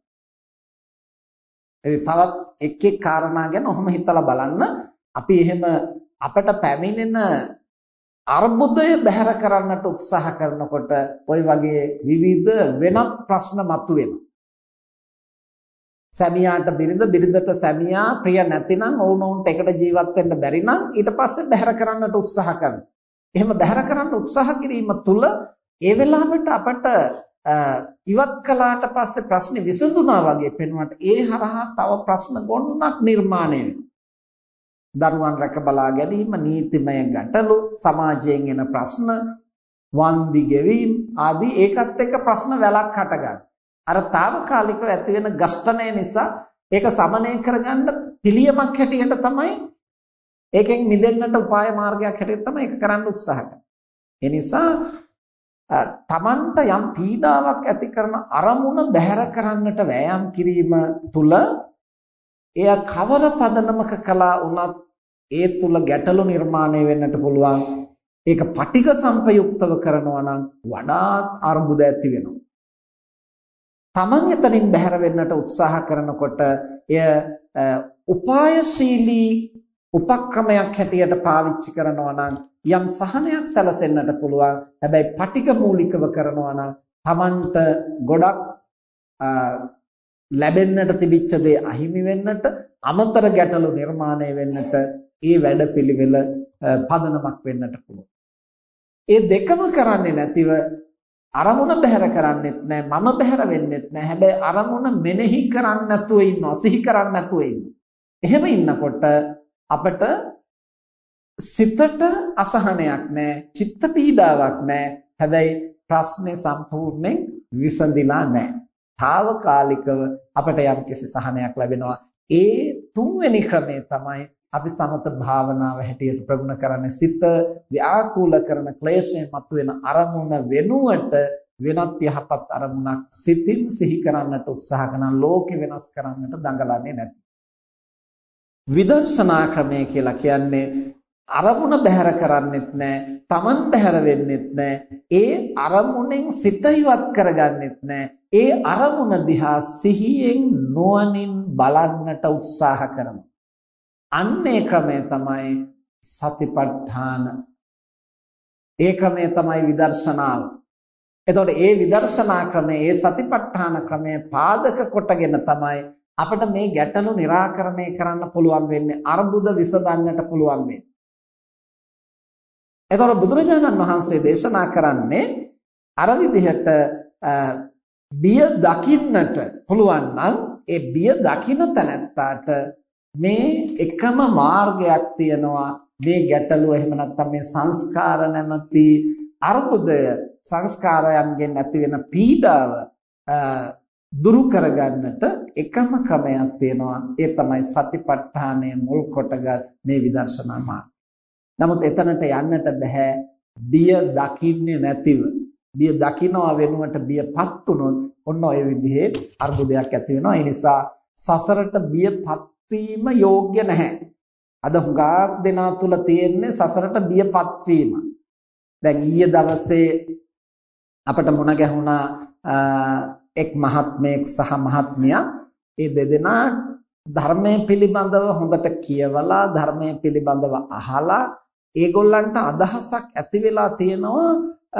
ඒ තවත් එක් එක් කාරණා ගැන ඔහොම හිතලා බලන්න. අපි එහෙම අපට පැමිණෙන අර්බුදය බැහැර කරන්නට උත්සාහ කරනකොට ওই වගේ විවිධ වෙනත් ප්‍රශ්න මතුවෙනවා. සැමියාට බිරිඳ, බිරිඳට සැමියා ප්‍රිය නැතිනම් ඔවුනොවුන්ට එකට ජීවත් වෙන්න බැරි නම් ඊට පස්සේ බැහැර කරන්නට උත්සාහ කරනවා. එහෙම බැහැර කරන්න උත්සාහ කිරීම තුළ ඒ වෙලාවට අපට ඉවත් කළාට පස්සේ ප්‍රශ්නේ විසඳුණා වගේ පෙනුනට ඒ හරහා තව ප්‍රශ්න ගොන්නක් නිර්මාණය වෙනවා. දරුවන් රැක බලා ගැනීම, නීතිමය ගැටලු, සමාජයෙන් එන ප්‍රශ්න, වන්දි ගෙවීම ආදී ඒකත් එක්ක ප්‍රශ්න වැලක් හටගන්නවා. අර తాවකාලිකව ඇති වෙන ගස්ඨණය නිසා ඒක සමනය කරගන්න පිළියමක් හැටියට තමයි ඒකෙන් මිදෙන්නට උපාය මාර්ගයක් හැටියට තමයි ඒක කරන්න උත්සාහ කරන්නේ. ඒ නිසා තමන්ට යම් පීඩාවක් ඇති කරන අරමුණ බැහැර කරන්නට වෑයම් කිරීම තුළ එය කවර පදනමක කළා වුණත් ඒ තුල ගැටලු නිර්මාණය වෙන්නට පුළුවන්. ඒක පටිඝ සම්පයුක්තව කරනවා නම් වඩාත් අර්බුද ඇති වෙනවා. තමන් එතනින් බැහැර වෙන්නට උත්සාහ කරනකොට එය උපායශීලී උපක්‍රමයක් හැටියට පාවිච්චි කරනවා නම් යම් සහනයක් සැලසෙන්නට පුළුවන්. හැබැයි පටිඝ මූලිකව කරනවා නම් තමන්ට ගොඩක් ලැබෙන්නට තිබිච්ච දේ අහිමි වෙන්නට, අමතර ගැටලු නිර්මාණය වෙන්නට ඒ වැඩපිළිවෙල පදනමක් වෙන්නට පුළුවන්. ඒ දෙකම කරන්නේ නැතිව අරමුණ බැහැර කරන්නෙත් නැහැ, මම බැහැර වෙන්නෙත් නැහැ. හැබැයි අරමුණ මෙනෙහි කරන්නේ නැතුව ඉන්නවා, සිහි කරන්නේ නැතුව ඉන්නවා. එහෙම ඉන්නකොට අපිට සිතට අසහනයක් නැහැ, චිත්ත පීඩාවක් නැහැ. හැබැයි ප්‍රශ්නේ සම්පූර්ණයෙන් විසඳිලා නැහැ. తాවකාලිකව අපට යම්කිසි සහනයක් ලැබෙනවා. ඒ තුන්වෙනි ක්‍රමය තමයි අපි සමත භාවනාව හැටියට ප්‍රගුණ කරන්නේ. සිත ව්‍යාකූල කරන ක්ලේශයෙන් මතුවෙන අරමුණ වෙනුවට වෙනත් යහපත් අරමුණක් සිතින් සිහි කරන්නට උත්සාහ කරන ලෝකෙ වෙනස් කරන්නට දඟලන්නේ නැති. විදර්ශනා ක්‍රමය කියලා කියන්නේ අරමුණ බැහැර කරන්නෙත් නැහැ, Taman බැහැර වෙන්නෙත් නැහැ, ඒ අරමුණෙන් සිත ඉවත් කරගන්නෙත් නැහැ. ඒ අරමුණ දිහා සිහියෙන් නුවණින් බලන්නට උත්සාහ කරනවා. අන්නේ ක්‍රමය තමයි සතිපට්ඨාන. ඒ ක්‍රමය තමයි විදර්ශනාව. එතකොට ඒ විදර්ශනා ක්‍රමය, ඒ සතිපට්ඨාන ක්‍රමය පාදක කොටගෙන තමයි අපිට මේ ගැටලු निराකරණය කරන්න පුළුවන් වෙන්නේ, අර්බුද විසඳන්නට පුළුවන් වෙන්නේ. එතකොට බුදුරජාණන් වහන්සේ දේශනා කරන්නේ අර විදිහට බිය දකින්නට පුළුවන් නම් ඒ බිය දකින්න තැනැත්තාට මේ එකම මාර්ගයක් තියෙනවා. මේ ගැටලුව එහෙම නැත්නම් මේ සංස්කාර නැමැති අර්බුදය සංස්කාරයන්ගෙන් ඇති වෙන පීඩාව දුරු කරගන්නට එකම ක්‍රමයක් තියෙනවා. ඒ තමයි සතිපට්ඨානය මුල් කොටගත් මේ විදර්ශනා මාර්ගය. නමුත් එතනට යන්නට බෑ බිය දකින්නේ නැතිව. බිය දකින්නවා වෙනුවට බියපත් වුණොත් ඔන්න ඔය විදිහේ අර්බුදයක් ඇති වෙනවා. ඒ නිසා සසරට බියපත් වීම යෝග්‍ය නැහැ. අද හුඟක් දෙනා තුල තියෙන්නේ සසරට බියපත් වීම. දැන් ඊයේ දවසේ අපට මුණ ගැහුණා එක් මහත්මයෙක් සහ මහත්මියක්. ඒ දෙදෙනා ධර්මයේ පිළිබඳව හොඳට කියවලා ධර්මයේ පිළිබඳව අහලා ඒගොල්ලන්ට අදහසක් ඇති වෙලා තියෙනවා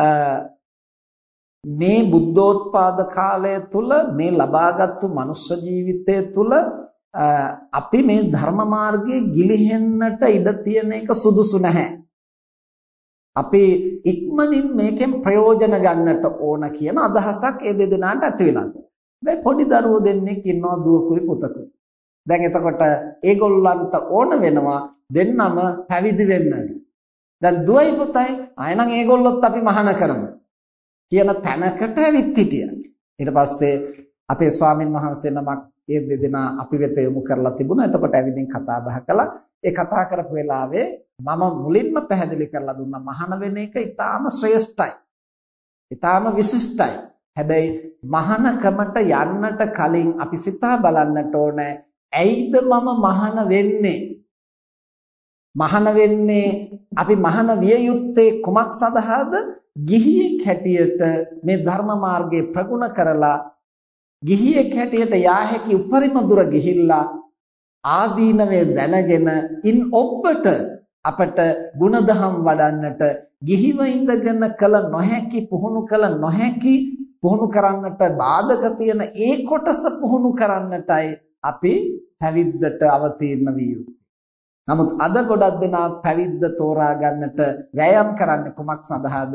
මේ බුද්ධෝත්පාද කාලය තුල මේ ලබාගත්තු මනුෂ්‍ය ජීවිතය තුල අපි මේ ධර්ම මාර්ගයේ ගිලිහෙන්නට ඉඩ තියෙන එක සුදුසු නැහැ. අපි ඉක්මනින් මේකෙන් ප්‍රයෝජන ගන්නට ඕන කියන අදහසක් ඒ දෙදෙනාට ඇති වෙලා තියෙනවා. මේ පොඩි දරුවෝ දෙන්නෙක් ඉන්නවා දුවකුයි පුතකුයි. දැන් එතකොට ඒගොල්ලන්ට ඕන වෙනවා දෙන්නම පැවිදි වෙන්නට. දැන් දුවයි පුතයි ආයෙනම් ඒගොල්ලොත් අපි මහාන කරමු කියන තැනකට ඇවිත් හිටියා. ඊට පස්සේ අපේ ස්වාමින් වහන්සේ නමක් ඒ දෙදෙනා අපි වෙත යොමු කරලා තිබුණා. එතකොට ඇවිදින් කතා බහ කළා. ඒ කතා කරපු වෙලාවේ මම මුලින්ම පැහැදිලි කරලා දුන්නා මහාන වෙන එක ඊටාම ශ්‍රේෂ්ඨයි. ඊටාම විශිෂ්ටයි. හැබැයි මහානකමට යන්නට කලින් අපි සිතා බලන්නට ඕනේ ඇයිද මම මහාන වෙන්නේ? මහාන වෙන්නේ අපි මහාන විය යුත්තේ කුමක් සඳහාද? ගිහියෙක් හැටියට මේ ධර්ම මාර්ගයේ ප්‍රගුණ කරලා ගිහියෙක් හැටියට යා හැකි උපරිම දුර ගිහිල්ලා ආදීනවේ දැනගෙන ඉන් ඔබට අපට ಗುಣධම් වඩන්නට ගිහිව ඉඳගෙන කල නොහැකි පුහුණු කල නොහැකි පුහුණු කරන්නට බාධක තියෙන ඒ කොටස පුහුණු කරන්නටයි අපි පැවිද්දට අවතීර්ණ විය යුත්තේ. නමුත් අද ගොඩක් දෙනා පැවිද්ද තෝරා ගන්නට වෑයම් කරන්නේ කුමක් සඳහාද?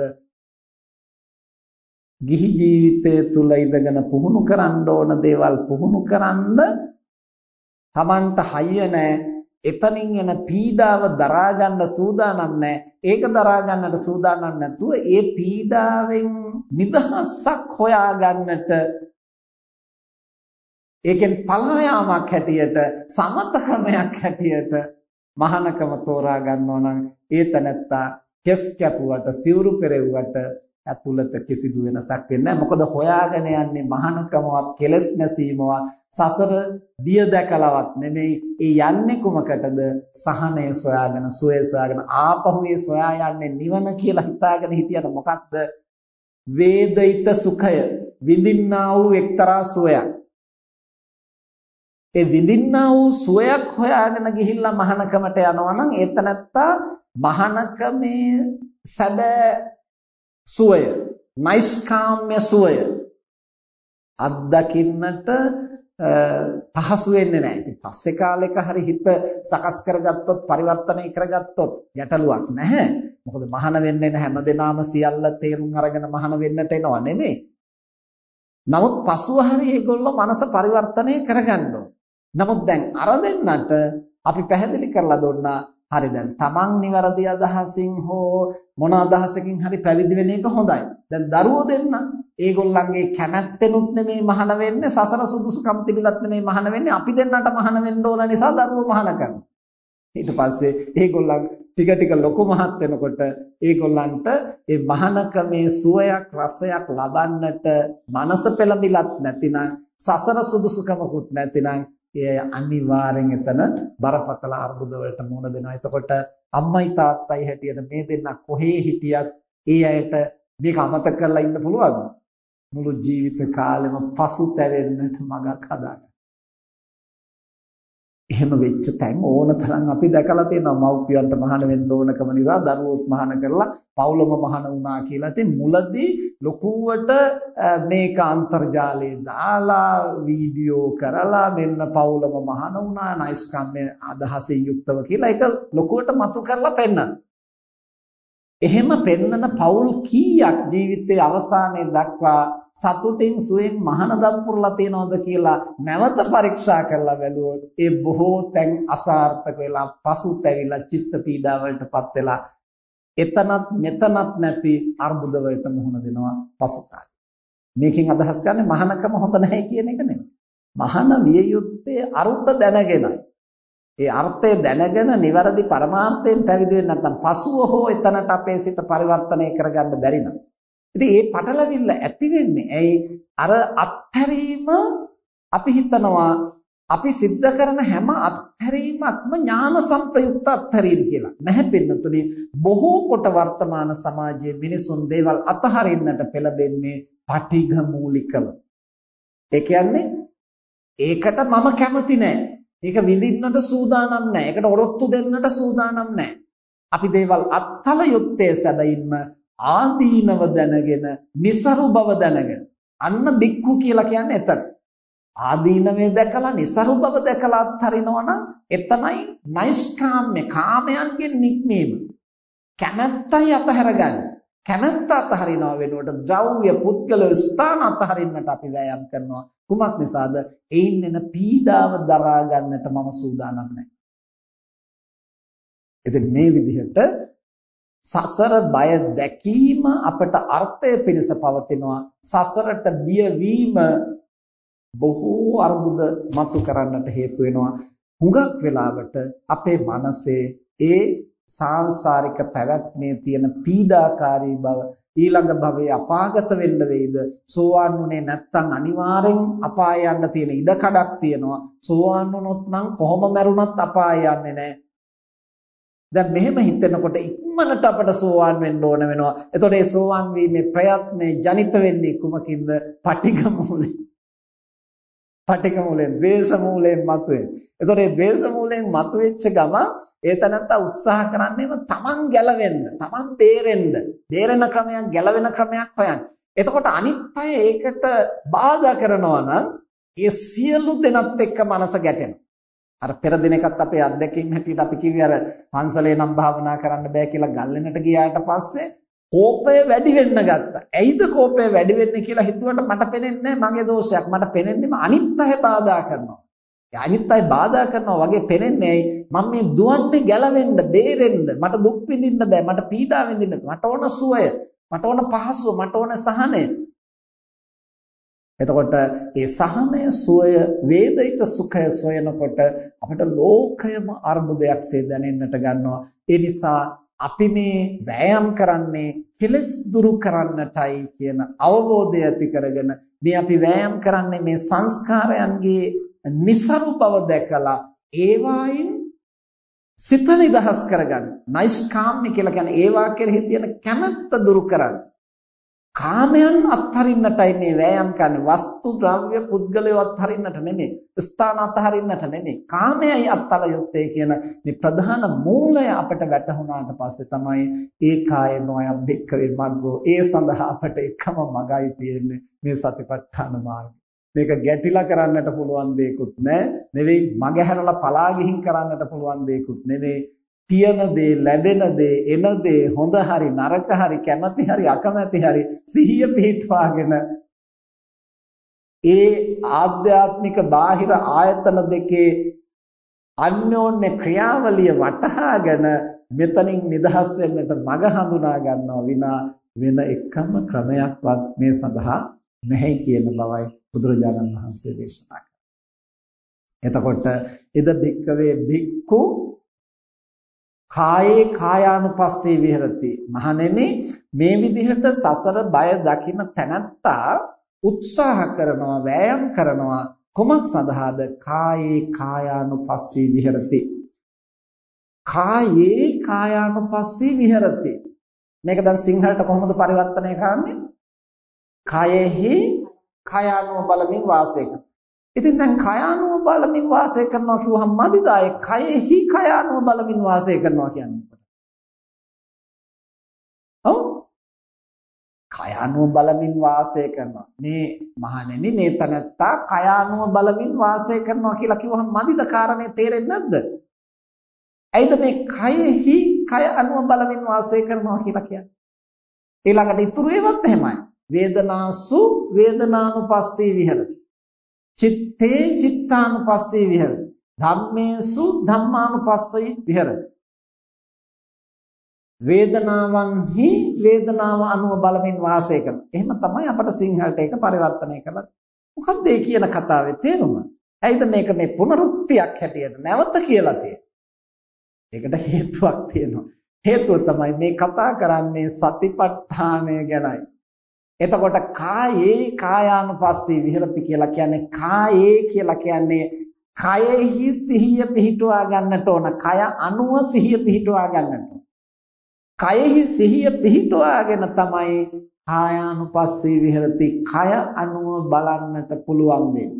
ගිහි ජීවිතය තුල ඉඳගෙන පුහුණු කරන්න ඕන දේවල් පුහුණු කරන්න Tamanට හයිය නැහැ. එතනින් එන පීඩාව දරා ගන්න සූදානම් නැහැ. ඒක දරා ගන්නට සූදානම් නැතුව ඒ පීඩාවෙන් නිදහසක් හොයා ගන්නට ඒකෙන් පලා යාමක් හැටියට සමතක්‍රමයක් හැටියට මහානකම තෝරා ගන්නවා නම් ඒ තැනත්තා කෙස් කැපුවට සිවුරු පෙරෙව්වට ඇතුළත කිසිදු වෙනසක් වෙන්නේ නැහැ. මොකද හොයාගෙන යන්නේ මහානකමවත් කෙලස් නැසීමවත් සසර බිය දැකලවත් නෙමෙයි. ඒ යන්නේ කුමකටද? සහනය සොයාගෙන සුවය සොයාගෙන ආපහු ඒ සොයා යන්නේ නිවන කියලා හිතාගෙන හිටියට මොකක්ද? වේදිත සුඛය විඳින්නා වූ එක්තරා සුවයක්. ඒ විඳින්නා වූ සුවයක් හොයාගෙන ගිහිල්ලා මහානකමට යනවා නම් ඒතනත්තා මහානකමේ සැබෑ සුවය, නෛෂ්කාම්‍ය සුවය අත්දකින්නට පහසු වෙන්නේ නැහැ. ඉතින් පස්සේ කාලෙක හරි හිත සකස් කරගත්තොත් පරිවර්තනය කරගත්තොත් ගැටලුවක් නැහැ. මොකද මහාන වෙන්නේ නැහැ හැමදෙනාම සියල්ල තේරුම් අරගෙන මහාන වෙන්නට එනවා නෙමෙයි. නමුත් පසුව හරි ඒගොල්ලෝ මනස පරිවර්තනය කරගන්න ඕන. නමුත් දැන් අර දෙන්නට අපි පැහැදිලි කරලා දුන්නා හරි දැන් තමන් නිවැරදි අදහසින් හෝ මොන අදහසකින් හරි පැවිදි වෙන එක හොඳයි. දැන් දරුවෝ දෙන්න ඒගොල්ලන්ගේ කැමැත්තෙනුත් නෙමෙයි මහාන වෙන්නේ සසර සුදුසුකම් තිබිලත් නෙමෙයි මහාන වෙන්නේ අපි දෙන්නට මහාන වෙන්න ඕන නිසා දරුවෝ මහාන කරනවා. ඊට පස්සේ ඒගොල්ලන් ටික ටික ලොකු මහත් වෙනකොට ඒගොල්ලන්ට ඒ මහානකමේ සුවයක් රසයක් ලබන්නට මනස පෙළඹිලත් නැතිනම් සසර සුදුසුකමකුත් නැතිනම් ඒ අනිවාර්යෙන් එතන බරපතල අර්බුද වලට මුහුණ දෙනවා. එතකොට අම්මයි තාත්තයි හැටියට මේ දෙන්න කොහේ හිටියත් ඒ අයට මේක අමතක කරලා ඉන්න පුළුවන්ද? මුළු ජීවිත කාලෙම පසුතැවෙන්නට මගක් හදාගන්න. එහෙම වෙච්ච තැන් ඕන තරම් අපි දැකලා තියෙනවා. මව්පියන්ට මහාන වෙන්න ඕනකම නිසා දරුවෝත් මහාන කරලා පවුලම මහාන වුණා කියලා. ඉතින් මුලදී ලොකුවට මේක අන්තර්ජාලයේ දාලා වීඩියෝ කරලා මෙන්න පවුලම මහාන වුණා නයිස්කම්ම අදහසින් යුක්තව කියලා ඒක ලොකුවට මතු කරලා පෙන්නන. එහෙම පෙන්නන පවුල් කීයක් ජීවිතයේ අවසානයේ දක්වා සතුටින් සුවෙන් මහාන දම්පුරලා තියනවද කියලා නැවත පරීක්ෂා කරලා බැලුවොත් ඒ බොහෝ තැන් අසාර්ථක වෙලා පසුතැවිලා චිත්ත පීඩාවලටපත් වෙලා එතනත් මෙතනත් නැති අර්බුද වලට මුහුණ දෙනවා පසුකාලේ. මේකෙන් අදහස් කරන්නේ මහානකම හොඳ නැහැ කියන එක නෙමෙයි. මහාන විය යුත්තේ අර්ථ දැනගෙනයි. ඒ අර්ථය දැනගෙන නිවැරදි පරමාර්ථයෙන් පැවිදි වෙන්න නැත්නම් පසුව හෝ එතනට අපේ සිත පරිවර්තනය කරගන්න බැරි නම්. ඉතින් මේ පටලවිල්ල ඇති වෙන්නේ ඇයි? අර අත්හැරීම අපි හිතනවා අපි සිද්ධ කරන හැම අත්හැරීමක්ම ඥාන සංප්‍රයුක්ත අත්හැරීම කියලා. නැහැ පින්නතුනි, බොහෝ කොට වර්තමාන සමාජයේ මිනිසුන් දේවල් අතහරින්නට පෙළඹෙන්නේ පටිඝ මූලිකව. ඒ කියන්නේ ඒකට මම කැමති නැහැ. ඒක විඳින්නට සූදානම් නැහැ. ඒකට ඔරොත්තු දෙන්නට සූදානම් නැහැ. අපි දේවල් අත්හල යුත්තේ සැබවින්ම ආදීනව දැනගෙන, નિසරු බව දැනගෙන. අන්න බික්කු කියලා කියන්නේ එතන. ආදීනවේ දැකලා નિසරු බව දැකලා අත්හරිනවා නම් එතනයි නෛෂ්කාම්‍ය කාමයන්ගෙන් නික්මීම. කැමැත්තයි අතහැරගන්න. කැමැත්ත අතහරිනවා වෙනුවට ද්‍රව්‍ය පුද්ගල ස්ථාන අතහරින්නට අපි වෑයම් කරනවා. කුමක් නිසාද? එයින් එන පීඩාව දරා ගන්නට මම සූදානම් නැහැ. ඉතින් මේ විදිහට සසර බය දැකීම අපට අර්ථය පිණිස පවතිනවා. සසරට බිය වීම බොහෝ අර්බුද මතු කරන්නට හේතු වෙනවා. හුඟක් වෙලාවට අපේ මනසේ ඒ සාංශාරික පැවැත්මේ තියෙන පීඩාකාරී බව ඊළඟ භවයේ අපාගත වෙන්න වෙයිද? සෝවාන් වුණේ නැත්නම් අනිවාර්යෙන් අපාය යන්න තියෙන ඉඩ කඩක් තියෙනවා. සෝවාන් වුණොත් නම් කොහොම මැරුණත් අපාය යන්නේ නැහැ. දැන් මෙහෙම හිතනකොට ඉක්මනට අපට සෝවාන් වෙන්න ඕන වෙනවා. එතකොට ඒ සෝවාන් වීමේ ප්‍රයත්නේ ජනිත වෙන්නේ කුමකින්ද? පටිඝ මූලයෙන්. පටිඝ මූලයෙන්, ද්වේෂ මූලයෙන් මතුවේ. එතකොට මේ ද්වේෂ මූලයෙන් මතුවෙච්ච ගම ඒ තනත්තා උත්සාහ කරන්නේම තමන් ගැලවෙන්න, තමන් බේරෙන්න, බේරෙන ක්‍රමයක්, ගැලවෙන ක්‍රමයක් හොයන්න. එතකොට අනිත් අය ඒකට බාධා කරනවා නම් ඒ සියලු දෙනත් එක්ක මනස ගැටෙනවා. අර පෙර දිනකත් අපේ අත්දැකීම් හැටියට අපි කිව්වේ අර පන්සලේ නම් භාවනා කරන්න බෑ කියලා ගල්ලෙනට ගියාට පස්සේ කෝපය වැඩි වෙන්න ගත්තා. ඇයිද කෝපය වැඩි වෙන්නේ කියලා හිතුවට මට පේන්නේ මගේ දෝෂයක්. මට පේන්නේම අනිත් අය බාධා කරනවා. ඒ අනිත් අය බාධා කරනවා වගේ පේන්නේ ඇයි? මම මේ දුවන්නේ ගැලවෙන්න, බේරෙන්න. මට දුක් විඳින්න බෑ. මට පීඩා විඳින්න. මට ඕන සුවය, මට ඕන පහසුව, මට ඕන සහනය. එතකොට ඒ සහනය, සුවය, වේදිත සුඛය සොයනකොට අපිට ලෝකයම අර්බුදයක්සේ දැනෙන්නට ගන්නවා. ඒ නිසා අපි මේ වෑයම් කරන්නේ කෙලෙස් දුරු කරන්නටයි කියන අවබෝධය ඇති කරගෙන මේ අපි වෑයම් කරන්නේ මේ සංස්කාරයන්ගේ નિසරු බව දැකලා ඒවායින් සිත නිදහස් කරගන්න. නෛෂ්කාම්‍ය කියලා කියන්නේ ඒවා කෙරෙහි තියෙන කැමැත්ත දුරු කරන්න. කාමයන් අත්හරින්නටයි මේ වෑයම් කරන්නේ. වස්තු ද්‍රව්‍ය පුද්ගලයෝ අත්හරින්නට නෙමෙයි. ස්ථාන අත්හරින්නට නෙමෙයි. කාමයයි අත්හල යුත්තේ කියන මේ ප්‍රධාන මූලය අපට වැටහුණාට පස්සේ තමයි ඒකාය නොයම් භික්ඛවේ මග්ගෝ. ඒ සඳහා අපට එකම මගයි තියෙන්නේ මේ සතිපට්ඨාන මාර්ගය. මේක ගැටිලා කරන්නට පුළුවන් දෙයක්වත් නෑ. නෙවෙයි මගහැරලා පලා ගිහින් කරන්නට පුළුවන් දෙයක්වත් නෙවෙයි. තියන දේ, ලැබෙන දේ, එන දේ, හොඳ හරි නරක හරි, කැමැති හරි අකමැති හරි සිහිය පිහිටවාගෙන ඒ ආධ්‍යාත්මික බාහිර ආයතන දෙකේ අන්‍යෝන්‍ය ක්‍රියාවලිය වටහාගෙන මෙතනින් නිදහස් වෙන්නට මඟ හඳුනා ගන්නවා විනා වෙන එකම ක්‍රමයක්වත් මේ සඳහා නැහැ කියන බවයි බුදුරජාණන් වහන්සේ දේශනා කළේ. එතකොට ඉද භික්කවේ භික්ඛු කායේ කායානුපස්සේ විහෙරති. මහණෙනි, මේ විදිහට සසර බය දකින්න තැනැත්තා උත්සාහ කරනවා, වෑයම් කරනවා. කොමක් සඳහාද? කායේ කායානුපස්සේ විහෙරති. කායේ කායානුපස්සේ විහෙරති. මේක දැන් සිංහලට කොහොමද පරිවර්තනය කරන්නේ? කායෙහි කායානුව බලමින් වාසය කරනවා. ඉතින් දැන් කයානුව බලමින් වාසය කරනවා කිව්වහම මදිද? ඒ කයෙහි කයානුව බලමින් වාසය කරනවා කියන්නේ මොකද? ඔව්. කයානුව බලමින් වාසය කරනවා. මේ මහණෙනි, මේ තනත්තා කයානුව බලමින් වාසය කරනවා කියලා කිව්වහම මදිද? කාරණේ තේරෙන්නේ නැද්ද? ඇයිද මේ කයෙහි කයානුව බලමින් වාසය කරනවා කියලා කියන්නේ? ඊළඟට ඉතුරු ඒවත් එහෙමයි. වේදනාසු වේදනානුපස්සී විහෙරති. චිත්තේ චිත්තානුපස්සී විහෙරති. ධම්මේසු ධම්මානුපස්සී විහෙරති. වේදනාවන්හි වේදනාව අනුව බලමින් වාසය කරන. එහෙම තමයි අපට සිංහලට ඒක පරිවර්තනය කළා. මොකක්ද මේ කියන කතාවේ තේරුම? ඇයිද මේක මේ පුනරුක්තියක් හැටියට නැවත කියලා තියෙන්නේ? ඒකට හේතුවක් තියෙනවා. හේතුව තමයි මේ කතා කරන්නේ සතිපට්ඨානය ගැනයි. එතකොට කායේ කායානුපස්සී විහෙරති කියලා කියන්නේ කායේ කියලා කියන්නේ කයෙහි සිහිය පිහිටුවා ගන්නට ඕන. කය අනුව සිහිය පිහිටුවා ගන්නට ඕන. කයෙහි සිහිය පිහිටුවාගෙන තමයි කායානුපස්සී විහෙරති කය අනුව බලන්නට පුළුවන් වෙන්නේ.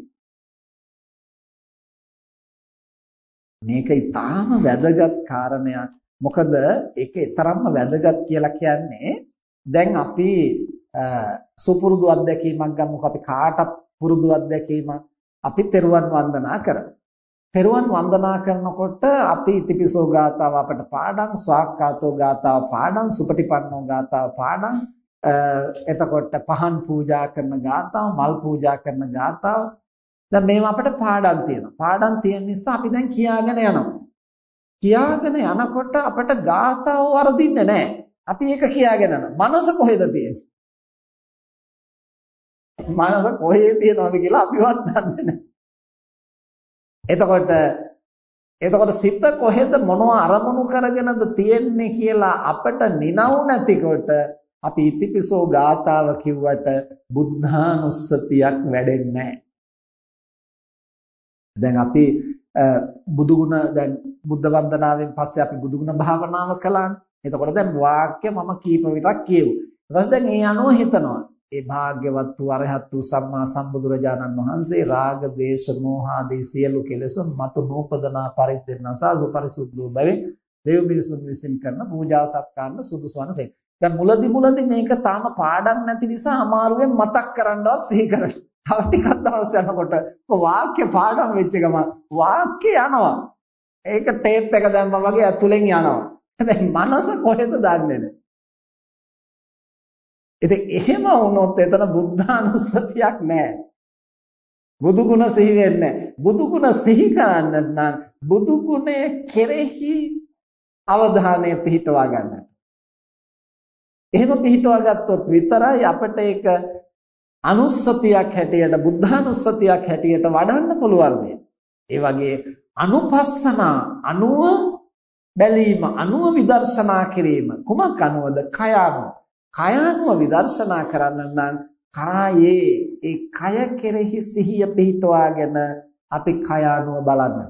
මේක ඊටාම වැදගත් කාරණයක්. මොකද ඒක තරම්ම වැදගත් කියලා කියන්නේ දැන් අපි සුපුරුදු අත්දැකීමක් ගමුකෝ. අපි කාටත් පුරුදු අත්දැකීමක්. අපි තෙරුවන් වන්දනා කරනවා. තෙරුවන් වන්දනා කරනකොට අපි ඉතිපිසෝ ගාතාව අපට පාඩම්, ස්වාක්ඛාතෝ ගාතාව පාඩම්, සුපටිපන්නෝ ගාතාව පාඩම්, එතකොට පහන් පූජා කරන ගාතාව, මල් පූජා කරන ගාතාව. දැන් මේවා අපට පාඩම් තියෙනවා. පාඩම් තියෙන නිසා අපි දැන් කියාගෙන යනවා. කියාගෙන යනකොට අපට ගාතාව වරදින්නේ නැහැ. අපි ඒක කියාගෙන යනවා. මනස කොහෙද තියෙන්නේ? මනස කොහේ තියෙනවද කියලා අපිවත් දන්නේ නැහැ. එතකොට එතකොට සිත කොහෙද මොනවා අරමුණු කරගෙනද තියෙන්නේ කියලා අපට නිනව් නැතිකොට අපි ඉතිපිසෝ ගාතාව කිව්වට බුද්ධානුස්සතියක් වැඩෙන්නේ නැහැ. දැන් අපි බුදුගුණ දැන් බුද්ධ වන්දනාවෙන් පස්සේ අපි බුදුගුණ භාවනාව කළානේ. එතකොට දැන් වාක්‍ය මම කීප විතරක් කියුවා. ඊට පස්සේ දැන් ඒ අනුව හිතනවා. ඒ භාග්‍යවත් වූ අරහත් වූ සම්මා සම්බුදුරජාණන් වහන්සේ රාග, දේශ, මෝහ ආදී සියලු කෙලෙසුන් මතු නූපදනා පරිද්දෙන්නසා සුපරිසුද්ධ බැවින් දේව මිනිසුන් විසින් කරන පූජා සත්කාරන සුදුසු වනසේ. දැන් මුලදි මුලදි මේක තාම පාඩම් නැති නිසා අමාරුවෙන් මතක් කරන්නවත් සිහි කරන්න. තව ටිකක් දවස් යනකොට වාක්‍ය පාඩම් වෙච්ච ගම වාක්‍ය යනවා. ඒක ටේප් එක දැම්මා වගේ ඇතුලෙන් යනවා. හැබැයි මනස කොහෙද දන්නේ නැහැ. ඉතින් එහෙම වුණොත් එතන බුද්ධානුස්සතියක් නැහැ. බුදු ගුණ සිහි වෙන්නේ නැහැ. බුදු ගුණ සිහි කරන්න නම් බුදු ගුණය කෙරෙහි අවධානය පිහිටවා ගන්න. එහෙම පිහිටවා ගත්තොත් විතරයි අපිට ඒක අනුස්සතියක් හැටියට බුද්ධානුස්සතියක් හැටියට වඩන්න පුළුවන් වෙන්නේ. ඒ වගේ අනුපස්සනා අනුව බැලීම අනුව විදර්ශනා කිරීම කුමක් අනුවද? කය අනුව. කය අනුව විදර්ශනා කරන්න නම් කායේ ඒ කය කෙරෙහි සිහිය පිහිටවාගෙන අපි කය අනුව බලන්නට.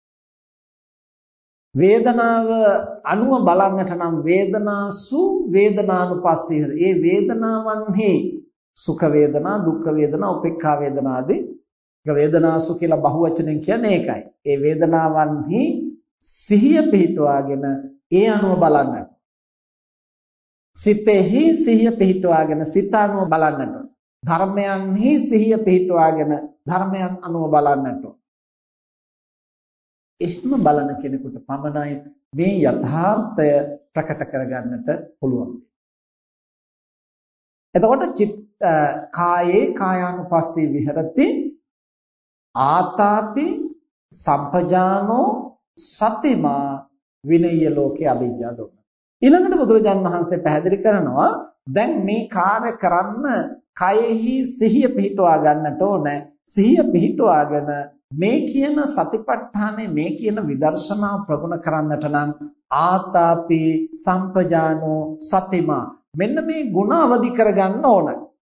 වේදනාව අනුව බලන්නට නම් වේදනාසු වේදනානුපස්සී. ඒ වේදනාවන්හි සුඛ වේදනා, දුක්ඛ වේදනා, උපේක්ඛා වේදනා ආදී වේදනාසු කියලා බහුවචනෙන් කියන්නේ ඒකයි. ඒ වේදනාවන්හි සිහිය පිහිටවාගෙන ඒ අනුව බලන්නට. සිතෙහි සිහිය පිහිටවාගෙන සිත අනුව බලන්නට. ධර්මයන්හි සිහිය පිහිටවාගෙන ධර්මයන් අනුව බලන්නට. එහෙම බලන කෙනෙකුට පමණයි මේ යථාර්ථය ප්‍රකට කරගන්නට පුළුවන්. එතකොට චිත් කායේ කායානුපස්සී විහෙරති ආතාපි සම්පජානෝ සතිමා විනය්‍ය ලෝකේ අභිජ්ජා දොන්න. ඊළඟට බුදුරජාණන් වහන්සේ පැහැදිලි කරනවා දැන් මේ කාර්ය කරන්න කයෙහි සිහිය පිහිටවා ගන්නට ඕන. සිහිය පිහිටවාගෙන මේ කියන සතිපට්ඨානේ මේ කියන විදර්ශනා ප්‍රගුණ කරන්නට නම් ආතාපි සම්පජානෝ සතිමා මෙන්න මේ ගුණ අවදි කරගන්න ඕන.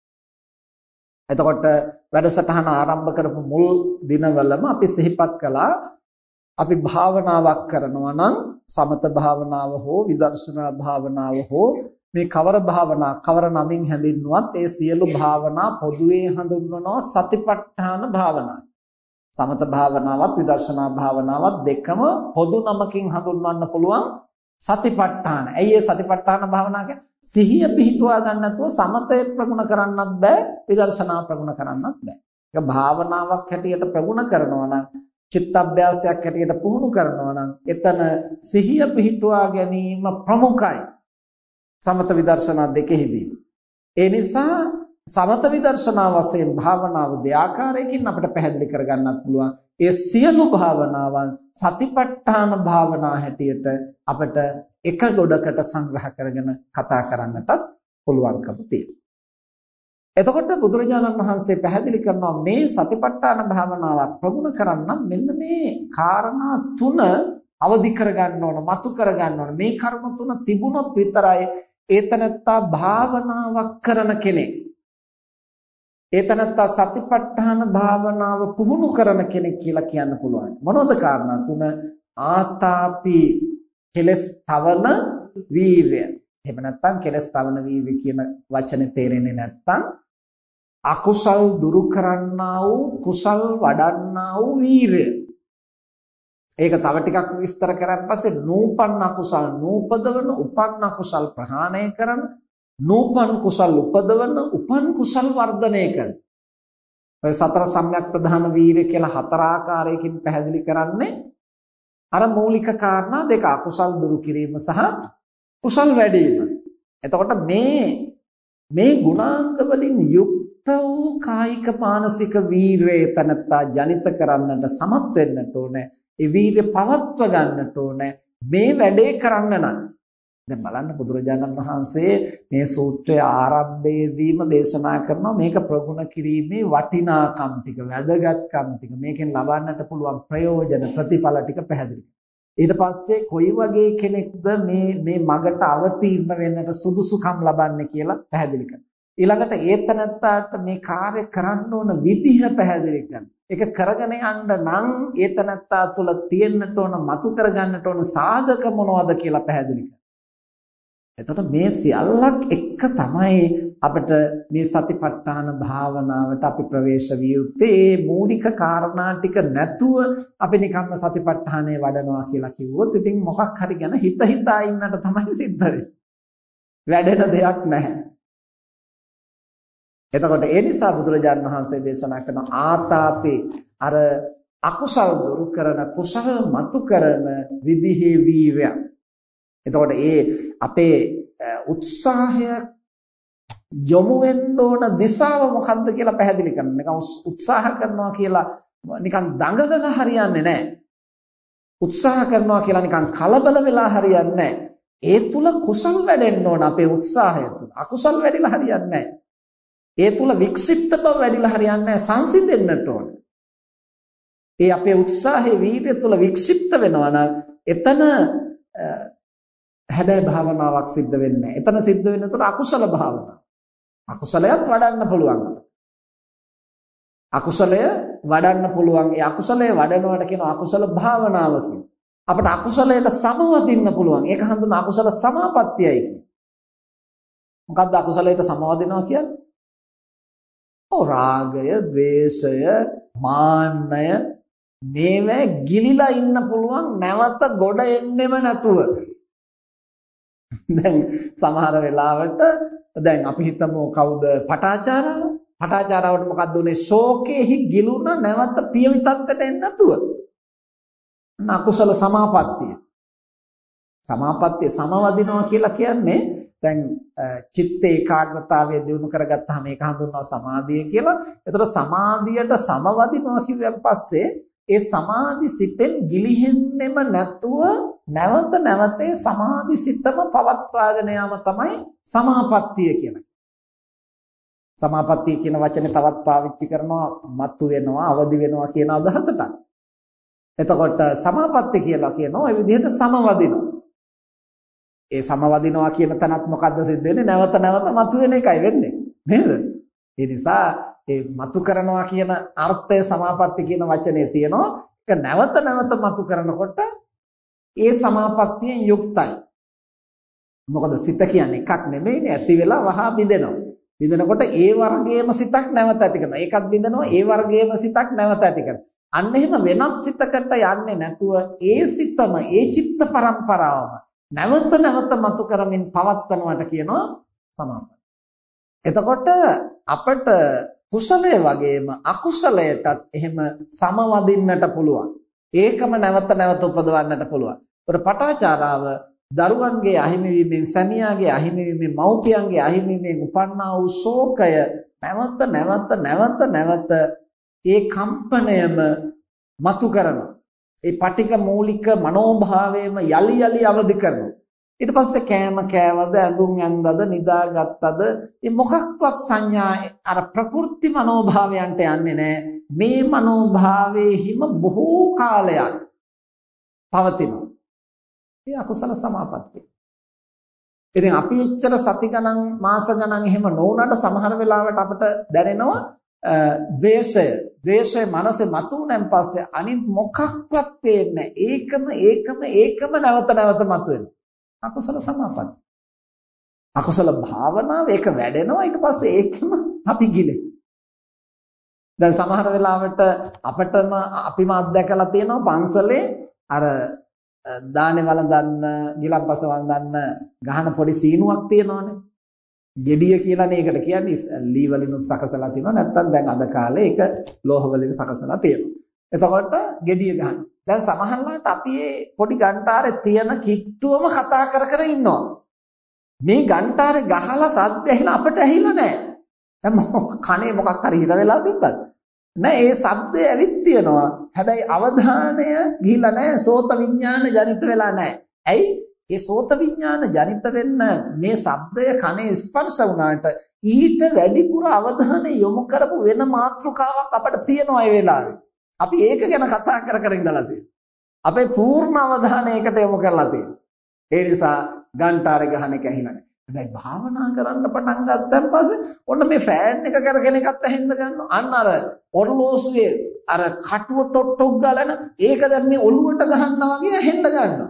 එතකොට වැඩසටහන ආරම්භ කරපු මුල් දිනවලම අපි සිහිපත් කළා අපි භාවනාවක් කරනවා නම් සමත භාවනාව හෝ විදර්ශනා භාවනාව හෝ මේ කවර භාවනා කවර නමින් හැඳින්වුවත් ඒ සියලු භාවනා පොදුවේ හඳුන්වනවා සතිපට්ඨාන භාවනා. සමත භාවනාවත් විදර්ශනා භාවනාවත් දෙකම පොදු නමකින් හඳුන්වන්න පුළුවන් සතිපට්ඨාන. ඇයි ඒ සතිපට්ඨාන භාවනාව කියන්නේ? සිහිය පිහිටුවා ගන්න නැතුව සමතය ප්‍රගුණ කරන්නත් බෑ විදර්ශනා ප්‍රගුණ කරන්නත් බෑ. ඒක භාවනාවක් හැටියට ප්‍රගුණ කරනවා නම් චිත්ත අභ්‍යාසයක් හැටියට පුහුණු කරනවා නම් එතන සිහිය පිහිටුවා ගැනීම ප්‍රමුඛයි සමත විදර්ශනා දෙකෙහිදී. ඒ නිසා සමත විදර්ශනා වශයෙන් භාවනාව දෙආකාරයකින් අපිට පැහැදිලි කරගන්නත් පුළුවන්. ඒ සියලු භාවනාවන් සතිපට්ඨාන භාවනා හැටියට අපිට එක ගොඩකට සංග්‍රහ කරගෙන කතා කරන්නටත් පුළුවන්කම තියෙනවා. එතකොට බුදුරජාණන් වහන්සේ පැහැදිලි කරනවා මේ සතිපට්ඨාන භාවනාවක් ප්‍රගුණ කරන්න මෙන්න මේ කාරණා තුන අවදි කරගන්න ඕන, මතු කරගන්න ඕන. මේ කර්ම තුන තිබුණොත් විතරයි ඒතනත්තා භාවනාවක් කරන කෙනෙක්. ඒතනත්තා සතිපට්ඨාන භාවනාව පුහුණු කරන කෙනෙක් කියලා කියන්න පුළුවන්. මොනවද කාරණා තුන? ආතාපි කෙලස් තවන වීර්ය. එහෙම නැත්නම් කෙලස් තවන වීර්ය කියන වචනේ තේරෙන්නේ නැත්නම් අකුසල් දුරු කරන්නා වූ කුසල් වඩන්නා වූ වීර්ය. ඒක තව ටිකක් විස්තර කරන් පස්සේ නූපන්න අකුසල් නූපදවන, උපන්න අකුසල් ප්‍රහාණය කරන, නූපන් කුසල් උපදවන, උපන් කුසල් වර්ධනය කරන. ඔය සතර සම්‍යක් ප්‍රධාන වීර්ය කියලා හතර ආකාරයකින් පැහැදිලි කරන්නේ අර මූලික කාරණා දෙක, අකුසල් දුරු කිරීම සහ කුසල් වැඩි වීම. එතකොට මේ මේ ගුණාංග වලින් යුක්ත වූ කායික මානසික වීර්යය තනත්තා ජනිත කරන්නට සමත් වෙන්නට ඕනේ. ඒ වීර්ය පවත්ව ගන්නට ඕනේ. මේ වැඩේ කරන්න නම් දැන් බලන්න බුදුරජාණන් වහන්සේ මේ සූත්‍රය ආරම්භයේදීම දේශනා කරනවා මේක ප්‍රගුණ කිරීමේ වටිනාකම් ටික, වැදගත්කම් ටික, මේකෙන් ලබන්නට පුළුවන් ප්‍රයෝජන ප්‍රතිඵල ටික පැහැදිලි. ඊට පස්සේ කොයි වගේ කෙනෙක්ද මේ මේ මගට අවතීර්ණ වෙන්නට සුදුසුකම් ලබන්නේ කියලා පැහැදිලි කරනවා. ඊළඟට ඒතනත්තාට මේ කාර්ය කරන්න ඕන විදිහ පැහැදිලි කරනවා. ඒක කරගෙන යන්න නම් ඒතනත්තා තුළ තියෙන්නට ඕන, මතු කරගන්නට ඕන සාධක මොනවද කියලා පැහැදිලි කරනවා. එතකොට මේ සියල්ලක් එක තමයි අපිට මේ සතිපට්ඨාන භාවනාවට අපි ප්‍රවේශ විය යුත්තේ. මේ මූලික කාරණා ටික නැතුව අපි නිකම්ම සතිපට්ඨානය වඩනවා කියලා කිව්වොත් ඉතින් මොකක් හරි ගැන හිත හිතා ඉන්නට තමයි සිද්ධ වෙන්නේ. වැඩෙන දෙයක් නැහැ. එතකොට ඒ නිසා බුදුරජාණන් වහන්සේ දේශනා කරන ආතාපේ අර අකුසල් දුරු කරන, කුසල මතු කරන විදිහේ වීර්යය. එතකොට ඒ අපේ උත්සාහය යොමු වෙන්න ඕන දිශාව මොකක්ද කියලා පැහැදිලි කරනවා. නිකන් උත්සාහ කරනවා කියලා නිකන් දඟලලා හරියන්නේ නැහැ. උත්සාහ කරනවා කියලා නිකන් කලබල වෙලා හරියන්නේ නැහැ. ඒ තුල කුසල් වැඩෙන්න ඕන අපේ උත්සාහය තුල. අකුසල් වැඩිලා හරියන්නේ නැහැ. ඒ තුල වික්ෂිප්ත බව වැඩිලා හරියන්නේ නැහැ. සංසිඳෙන්නට ඕන. ඒ අපේ උත්සාහයේ වීර්ය තුල වික්ෂිප්ත වෙනවා නම් එතන හැබැයි භාවනාවක් සිද්ධ වෙන්නේ නැහැ. එතන සිද්ධ වෙන උතර අකුසල භාවනාව. අකුසලයක් වඩන්න පුළුවන්. අකුසලය වඩන්න පුළුවන්. ඒ අකුසලය වඩනවට කියනවා අකුසල භාවනාව කියලා. අපිට අකුසලයට සමවදින්න පුළුවන්. ඒක හඳුනන අකුසල සමාපත්තියයි කියන්නේ. මොකක්ද අකුසලයට සමවදිනවා කියන්නේ? ඔව් රාගය, ද්වේෂය, මාන්නය මේවා ගිලිලා ඉන්න පුළුවන් නැවත ගොඩ එන්නෙම නැතුව. දැන් සමහර වෙලාවට දැන් අපි හිතමු කවුද පටාචාරාව පටාචාරාවට මොකද්ද උනේ ශෝකෙහි ගිලුණ නැවත පියවි තත්ත්වයට එන්නේ නැතුව අකුසල සමාපත්තිය සමාපත්තිය සමවදිනවා කියලා කියන්නේ දැන් චිත්ත ඒකාග්‍රතාවය දිනු කරගත්තාම ඒක හඳුන්වනවා සමාධිය කියලා. ඒතර සමාධියට සමවදිනවා කියුවන් පස්සේ ඒ සමාධි සිතෙන් ගිලිහෙන්නෙම නැතුව නැවත නැවතේ සමාධි සිතම පවත්වාගෙන යාම තමයි සමාපත්තිය කියන්නේ. සමාපත්තිය කියන වචනේ තවත් පාවිච්චි කරනවා මතු වෙනවා, අවදි වෙනවා කියන අදහසට. එතකොට සමාපත්තිය කියලා කියනවා ඒ විදිහට සමවදිනවා. ඒ සමවදිනවා කියන තැනත් මොකද්ද සිද්ධ වෙන්නේ? නැවත නැවත මතුවෙන එකයි වෙන්නේ. නේද? ඒ නිසා ඒ මතු කරනවා කියන අර්ථය සමාපatti කියන වචනේ තියෙනවා. ඒක නැවත නැවත මතු කරනකොට ඒ සමාපත්තියෙන් යුක්තයි. මොකද සිත කියන්නේ එකක් නෙමෙයිනේ, ඇති වෙලා වහා බිඳෙනවා. බිඳෙනකොට ඒ වර්ගයේම සිතක් නැවත ඇති කරනවා. ඒකත් බිඳෙනවා, ඒ වර්ගයේම සිතක් නැවත ඇති කරනවා. අන්න එහෙම වෙනත් සිතකට යන්නේ නැතුව ඒ සිතම, ඒ චිත්ත පරම්පරාවම නැවත නැවත මතු කරමින් පවත්වනවට කියනවා සමාපatti. එතකොට අපට කුසලයේ වගේම අකුසලයටත් එහෙම සමවදින්නට පුළුවන්. ඒකම නැවත නැවත උපදවන්නට පුළුවන්. ඒතර පටාචාරාව දරුවන්ගේ අහිමි වීමෙන්, සැමියාගේ අහිමි වීමෙන්, මව්පියන්ගේ අහිමි වීමෙන් උපන්නා වූ ශෝකය නැවත නැවත නැවත නැවත ඒ කම්පණයම මතු කරනවා. ඒ පටික මූලික මනෝභාවයම යලි යලි අවදි කරනවා. ඊට පස්සේ කෑම කෑවද ඇඳුම් ඇඳද නිදාගත්තද මේ මොකක්වත් සංඥා අර ප්‍රකෘති මනෝභාවයන්ට යන්නේ නැහැ. මේ මනෝභාවයේහිම බොහෝ කාලයක් පවතිනවා. ඒ අකුසල සමාපත්තිය. ඉතින් අපි එච්චර සති ගණන් මාස ගණන් එහෙම නොවුනට සමහර වෙලාවට අපිට දැනෙනවා ද්වේෂය. ද්වේෂය මනසේ මතුවෙනන් පස්සේ අනිත් මොකක්වත් පේන්නේ ඒකම ඒකම ඒකම නැවත නැවත මතුවෙනවා. අකුසල සමාපatti. අකුසල භාවනාව ඒක වැඩෙනවා ඊට පස්සේ ඒකම අපි ගිලේ. දැන් සමහර වෙලාවට අපිටම අපිම අත්දැකලා තියෙනවා පන්සලේ අර දානේ වළඳන්න, ගිලම්පස වළඳන්න ගහන පොඩි සීනුවක් තියෙනවනේ. ගෙඩිය කියලානේ ඒකට කියන්නේ. ලී වලිනුත් සකසලා තියෙනවා. නැත්තම් දැන් අද කාලේ ඒක ලෝහ වලින් සකසලා තියෙනවා. එතකොට ගෙඩිය ගන්න. දැන් සමහරවිට අපි මේ පොඩි ගන්ටාරේ තියෙන කිට්ටුවම කතා කර කර ඉන්නවා. මේ ගන්ටාරේ ගහලා සද්ද ඇහිලා අපිට ඇහිලා නැහැ. දැන් කනේ මොකක් හරි හිර වෙලා තිබ්බද? නෑ ඒ ශබ්දය ඇවිත් තියෙනවා. හැබැයි අවධානය ගිහිලා නෑ. සෝත විඥාන ජනිත වෙලා නෑ. ඇයි? ඒ සෝත විඥාන ජනිත වෙන්න මේ ශබ්දය කනේ ස්පර්ශ වුණාට ඊට වැඩිපුර අවධානය යොමු කරපු වෙන මාතෘකාවක් අපිට තියෙනවා ඒ වෙලාවේ. අපි ඒක ගැන කතා කර කර ඉඳලා තියෙනවා. අපේ පූර්ණ අවධානය ඒකට යොමු කරලා තියෙනවා. ඒ නිසා ගන්ටාරේ ගහන එක ඇහිලා නෑ. හැබැයි භාවනා කරන්න පටන් ගත්තන් පස්සේ ඔන්න මේ ෆෑන් එක කරගෙන එකත් ඇහෙන්න ගන්නවා. අන්න අර ඔරලෝසුවේ අර කටුව ටොට්ටොක් ගලන ඒක දැන් මේ ඔළුවට ගහනවා වගේ ඇහෙන්න ගන්නවා.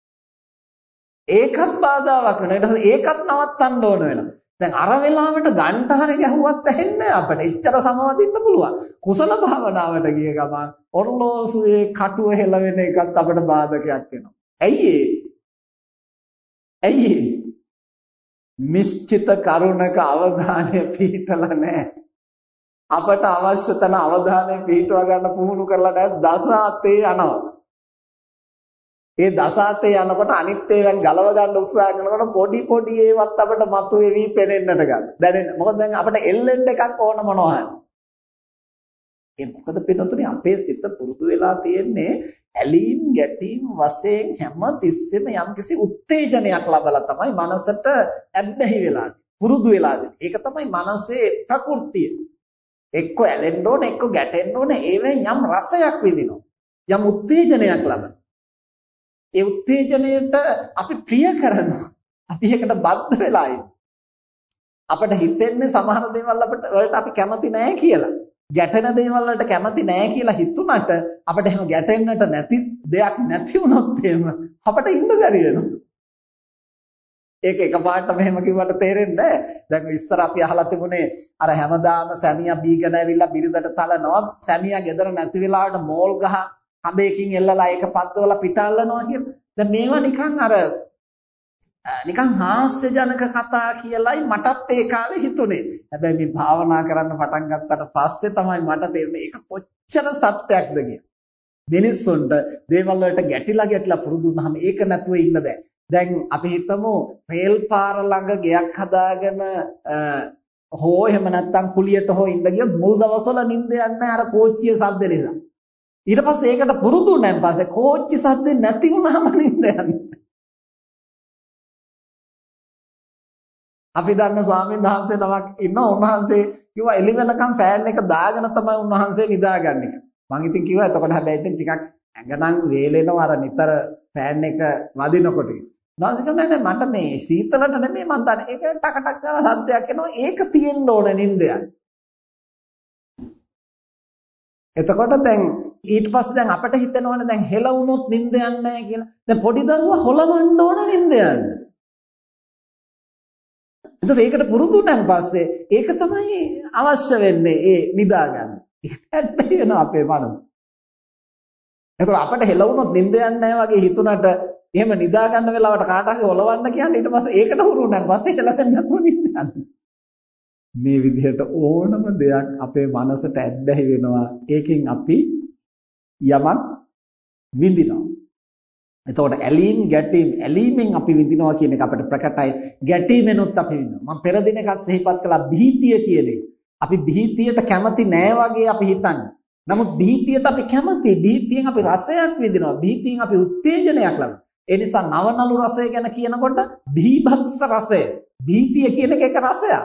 ඒකත් බාධාවක් වෙනවා. ඊට පස්සේ ඒකත් නවත්තන්න ඕන වෙනවා. දැන් අර වෙලාවට ගන්ටාරේ ගැහුවත් ඇහෙන්නේ අපිට. එච්චර සමවදින්න පුළුවන්. කුසල භාවනාවට ගිය ගමන් ඔරලෝසුවේ කටුව හෙලවෙන එකත් අපිට බාධකයක් වෙනවා. ඇයි ඒ? ඇයි ඒ? නිශ්චිත කරුණක අවධානය පිහිටලා නැහැ. අපට අවශ්‍ය තන අවධානය පිහිටවා ගන්න පුහුණු කරලා නැහැ. දසාතේ යනවා. ඒ දසාතේ යනකොට අනිත් ඒවාන් ගලව ගන්න උත්සාහ කරනකොට පොඩි පොඩි ඒවත් අපිට මතුවේවි පෙනෙන්නට ගන්න. දැනෙන්න. මොකද දැන් අපිට එල්ලෙන්න එකක් ඕන මොනවා හරි. ඒ මොකද පිටුතුනේ අපේ සිත පුරුදු වෙලා තියෙන්නේ ඇලීම් ගැටීම් වශයෙන් හැම තිස්සෙම යම්කිසි උත්තේජනයක් ලබලා තමයි මනසට ඇබ්බැහි වෙලා පුරුදු වෙලා තියෙන්නේ. ඒක තමයි මනසේ ප්‍රകൃතිය. එක්ක ඇලෙන්න ඕන, එක්ක ගැටෙන්න ඕන, ඒවෙන් යම් රසයක් විඳිනවා. යම් උත්තේජනයක් ලබන. ඒ උත්තේජනයට අපි ප්‍රිය කරනවා. අපි ඒකට බද්ධ වෙලා ඉන්නවා. අපිට හිතෙන්නේ සමහර දේවල් අපිට වලට අපි කැමති නැහැ කියලා. ගැටෙන දේවල් වලට කැමති නැහැ කියලා හිතුණට අපිට එහෙම ගැටෙන්නට නැති දෙයක් නැති වුණොත් එහෙම අපිට ඉන්න බැරි වෙනවා. ඒක එකපාරට මෙහෙම කිව්වට තේරෙන්නේ නැහැ. දැන් ඉස්සර අපි අහලා තිබුණේ අර හැමදාම සැමියා බීගෙන ඇවිල්ලා බිරිඳට තලනවා. සැමියා ගෙදර නැති වෙලාවට මෝල් ගහ කඹයකින් එල්ලලා ඒක පද්දවලා පිටල්ලනවා කියලා. දැන් මේවා නිකන් අර නිකන් හාස්‍යජනක කතා කියලායි මටත් ඒ කාලේ හිතුනේ. හැබැයි මේ භාවනා කරන්න පටන් ගත්තට පස්සේ තමයි මට තේරුනේ ඒක කොච්චර සත්‍යයක්ද කියලා. මිනිස්සුන්ට දේවල් වලට ගැටිලා ගැටිලා පුරුදු වුණාම ඒක නැතුව ඉන්න බෑ. දැන් අපි හිතමු රේල් පාර ළඟ ගෙයක් හදාගෙන හෝ එහෙම නැත්නම් කුලියට හෝ ඉන්න ගියොත් මුල් දවස්වල නිින්ද යන්නේ නැහැ අර කෝච්චියේ සද්ද නිසා. ඊට පස්සේ ඒකට පුරුදු වුණාන් පස්සේ කෝච්චි සද්ද නැති වුණාම නිින්ද යන්නේ. අපි දන්න ස්වාමීන් වහන්සේ නමක් ඉන්නවා. උන්වහන්සේ කිව්වා එළි වෙනකම් ෆෑන් එක දාගෙන තමයි උන්වහන්සේ නිදාගන්නේ. මං ඉතින් කිව්වා එතකොට හැබැයි ඉතින් ටිකක් ඇඟනම් වේලෙනවා අර නිතර ෆෑන් එක වදිනකොට. උන්වහන්සේ කියන්නේ නෑ මට මේ සීතලට නෙමෙයි මං දන්නේ. ඒක ටක ටක් ගාලා සද්දයක් එනවා. ඒක තියෙන්න ඕන නින්ද යන්නේ. එතකොට දැන් ඊට පස්සේ දැන් අපිට හිතෙනවනේ දැන් හෙල වුණොත් නින්ද යන්නේ නැහැ කියලා. දැන් පොඩි දරුවා හොලවන්න ඕන නින්ද යන්නේ. එතකොට ඒකට පුරුදු වුණාන් පස්සේ ඒක තමයි අවශ්‍ය වෙන්නේ ඒ නිදා ගන්න. ඒකට බැහැ වෙන අපේ මනස. එතකොට අපිට හෙල වුණොත් නිින්ද යන්නේ නැහැ වගේ හිතුණට එහෙම නිදා ගන්න වෙලාවට කාට හරි ඔලවන්න කියන්නේ ඊට පස්සේ ඒකට හුරු වුණාන් පස්සේ හෙලවෙන්නේ නැතුව නිින්ද යන්නේ. මේ විදිහට ඕනම දෙයක් අපේ මනසට ඇබ්බැහි වෙනවා. ඒකෙන් අපි යමක් විඳිනවා. එතකොට ඇලීම් ගැටීම් ඇලීමෙන් අපි විඳිනවා කියන එක අපිට ප්‍රකටයි. ගැටීමෙනුත් අපි විඳිනවා. මම පෙර දිනක සිහිපත් කළා භීතිය කියන එක. අපි බීතියට කැමති නෑ වගේ අපි හිතන්නේ. නමුත් බීතියට අපි කැමති. බීතියෙන් අපි රසයක් විඳිනවා. බීතියෙන් අපි උත්තේජනයක් ලබනවා. ඒ නිසා නවනලු රසය ගැන කියනකොට බීභත්ස රසය. බීතිය කියන එක එක රසයක්.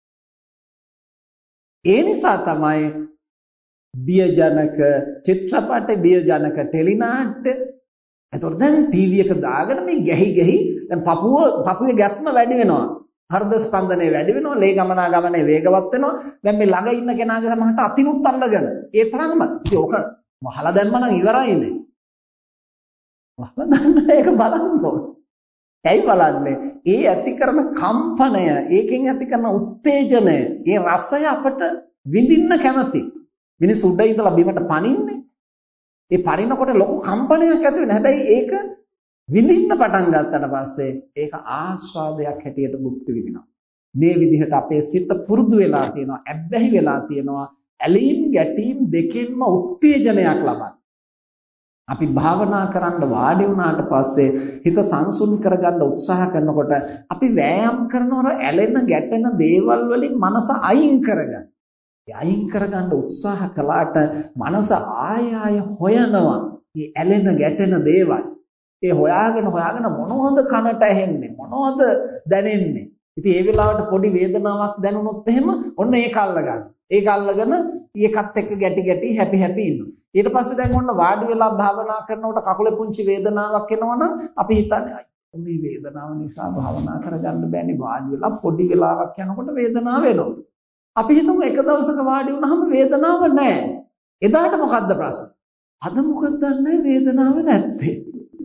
ඒ නිසා තමයි බියජනක චිත්‍රපට, බියජනක ටෙලිනාට්‍ය. එතකොට දැන් ටීවී එක දාගෙන මේ ගැහි ගැහි දැන් පපුව පපුවේ ගැස්ම වැඩි වෙනවා. හෘද ස්පන්දනය වැඩි වෙනවා, ලේ ගමනාගමනය වේගවත් වෙනවා. දැන් මේ ළඟ ඉන්න කෙනාගේ සමහරට අතිනුත් අල්ලගෙන ඒ තරම්ම ඉතින් ඕක වහලා දැම්ම නම් ඉවරයිනේ. වහලා දැම්ම ඒක බලන්න ඕන. ඇයි බලන්නේ? ඒ ඇති කරන කම්පනය, ඒකෙන් ඇති කරන උත්තේජනය, ඒ රසය අපට විඳින්න කැමති. මිනිස් උඩ ඉඳලා බිමට පනින්නේ. ඒ පනිනකොට ලොකු කම්පනයක් ඇති වෙනවා. හැබැයි ඒක විඳින්න පටන් ගත්තට පස්සේ ඒක ආස්වාදයක් හැටියට භුක්ති විඳිනවා. මේ විදිහට අපේ සිත පුරුදු වෙලා තියෙනවා, ඇබ්බැහි වෙලා තියෙනවා, ඇලීම් ගැටීම් දෙකෙන්ම උත්තේජනයක් ලබන. අපි භාවනා කරන්න වාඩි වුණාට පස්සේ හිත සංසුන් කරගන්න උත්සාහ කරනකොට අපි වෑයම් කරනවර ඇලෙන ගැටෙන දේවල් වලින් මනස අයින් කරගන්න. ඒ අයින් කරගන්න උත්සාහ කළාට මනස ආය ආය හොයනවා මේ ඇලෙන ගැටෙන දේවල්. ඒ හොයාගෙන හොයාගෙන මොනවද කනට ඇහෙන්නේ, මොනවද දැනෙන්නේ. ඉතින් ඒ වෙලාවට පොඩි වේදනාවක් දැනුනොත් එහෙම ඔන්න ඒක අල්ලගන්න. ඒක අල්ලගෙන ඒකත් එක්ක ගැටි ගැටි හැපි හැපි ඉන්නවා. ඊට පස්සේ දැන් ඔන්න වාඩි වෙලා භාවනා කරනකොට කකුලේ පුංචි වේදනාවක් එනවනම් අපි හිතන්නේ මේ වේදනාව නිසා භාවනා කරගන්න බෑනේ. වාඩි වෙලා පොඩි වෙලාවක් යනකොට වේදනාව එනවා. අපි හිතමු එක දවසක වාඩි වුණාම වේදනාව නැහැ. එදාට මොකද්ද ප්‍රශ්නේ? අද මොකද දන්නේ වේදනාව නැත්තේ.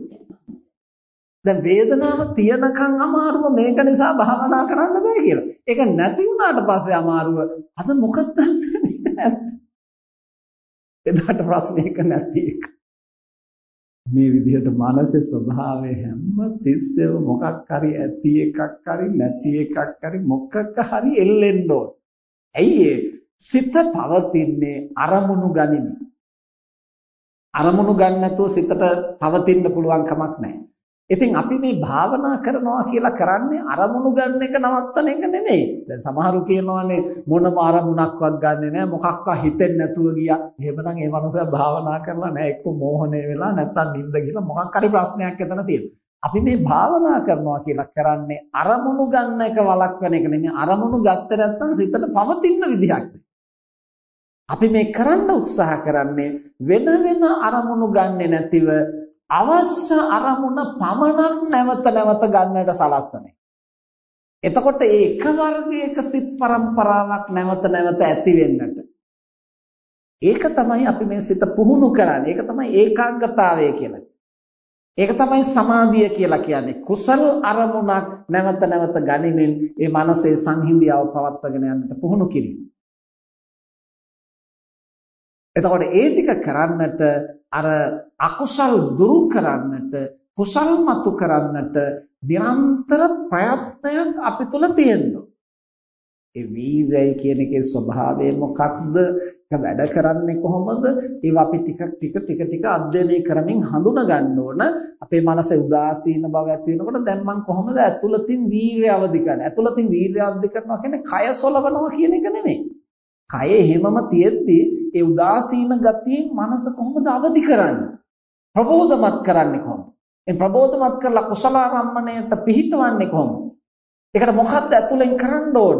දැන් වේදනාව තියනකන් අමාරුව මේක නිසා භාවනා කරන්න බෑ කියලා. ඒක නැති වුණාට පස්සේ අමාරුව අද මොකද දන්නේ නැත්තේ. එදාට ප්‍රශ්නයක නැති එක. මේ විදිහට මානසික ස්වභාවය හැම තිස්සෙම මොකක් හරි ඇති එකක් හරි නැති එකක් හරි මොකක් හරි එල්ලෙන්න ඕන. ඇයි සිත පවතින්නේ අරමුණු ගනිමින්. අරමුණු ගන්න නැතුව සිතට පවතින්න පුළුවන් කමක් නැහැ. ඉතින් අපි මේ භාවනා කරනවා කියලා කරන්නේ අරමුණු ගන්න එක නවත්තන එක නෙමෙයි. දැන් සමහරු කියනවානේ මොනම අරමුණක්වත් ගන්නෙ නැහැ, මොකක්වත් හිතෙන්නේ නැතුව ගියා. එහෙමනම් ඒ මනුස්සයා භාවනා කරලා නැහැ, එක්ක මෝහණය වෙලා නැත්තම් නිින්ද ගිහලා මොකක් හරි ප්‍රශ්නයක් එතන තියෙනවා. අපි මේ භාවනා කරනවා කියලා කරන්නේ අරමුණු ගන්න එක වළක්වන එක නෙමෙයි. අරමුණු ගත්තේ නැත්නම් සිතට පවතින විදිහක්. අපි මේ කරන්න උත්සාහ කරන්නේ වෙන වෙන අරමුණු ගන්නෙ නැතිව අවශ්‍ය අරමුණ පමණක් නැවත නැවත ගන්නට සලස්වන. එතකොට ඒ එක වර්ගයක සිත් පරම්පරාවක් නැවත නැවත ඇති වෙන්නට. ඒක තමයි අපි මේ සිත පුහුණු කරන්නේ. ඒක තමයි ඒකාග්‍රතාවය කියලා. ඒක තමයි සමාධිය කියලා කියන්නේ. කුසල් අරමුණක් නැවත නැවත ගනිමින් ඒ මනසේ සංහිඳියාව පවත්වාගෙන යන්නට පුහුණු කිරීම. එතකොට ඒ ටික කරන්නට අර අකුසල් දුරු කරන්නට, කුසල් මතු කරන්නට නිරන්තර ප්‍රයත්නයක් අපි තුල තියෙනවා. ඒ වීර්යය කියන එකේ ස්වභාවය මොකක්ද? ඒක වැඩ කරන්නේ කොහොමද? ඒවා අපි ටික ටික ටික ටික අධ්‍යයනය කරමින් හඳුනා ගන්න ඕන. අපේ මනසේ උදාසීන බව ඇති වෙනකොට දැන් මම කොහොමද ඇතුළතින් වීර්යය අවදි කරන්නේ? ඇතුළතින් වීර්යය අවදි කරනවා කියන්නේ කය සොලවනවා කියන එක නෙමෙයි. කය හැමම තියෙද්දි ඒ උදාසීන ගතියෙන් මනස කොහොමද අවදි කරන්නේ? ප්‍රබෝධමත් කරන්නේ කොහොමද? ඒ ප්‍රබෝධමත් කරලා කුසලාරම්මණයට පිහිටවන්නේ කොහොමද? ඒකට මොකක්ද ඇතුලෙන් කරන්න ඕන?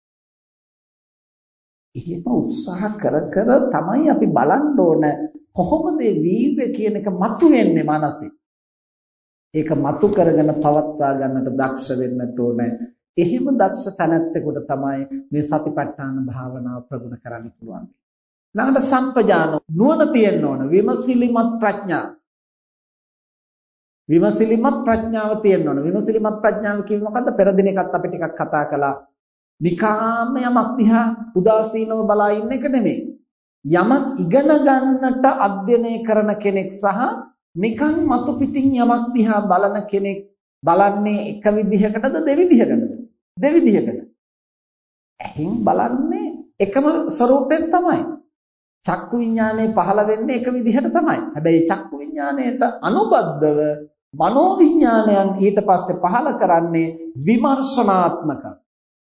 එහෙම උත්සාහ කර කර තමයි අපි බලන්න ඕන කොහොමද මේ වීර්ය කියන එක මතුවෙන්නේ මනසේ. ඒක මතු කරගෙන පවත්වා ගන්නට දක්ෂ වෙන්නට ඕනේ. එහෙම දක්ෂ තැනැත්තෙකුට තමයි මේ සතිපට්ඨාන භාවනාව ප්‍රගුණ කරන්න පුළුවන්. ළඟට සම්පජාන නුවණ තියෙන්න ඕන, විමසිලිමත් ප්‍රඥා. විමසිලිමත් ප්‍රඥාව තියෙන්න ඕන. විමසිලිමත් ප්‍රඥාව කියන්නේ මොකද්ද? පෙර දිනකත් අපි ටිකක් කතා කළා. නිකාම යමක් දිහා උදාසීනව බලා ඉන්න එක නෙමෙයි. යමක් ඉගෙන ගන්නට අධ්‍යයනය කරන කෙනෙක් සහ නිකන් මතු පිටින් යමක් දිහා බලන කෙනෙක් බලන්නේ එක විදිහකටද දෙවිදිහකටද? දෙවිදිහකට. ඇහින් බලන්නේ එකම ස්වરૂපයෙන් තමයි. චක්කු විඥානය පහළ වෙන්නේ එක විදිහට තමයි. හැබැයි චක්කු විඥාණයට අනුබද්ධව මනෝ විඥානයන් ඊට පස්සේ පහළ කරන්නේ විමර්ශනාත්මක.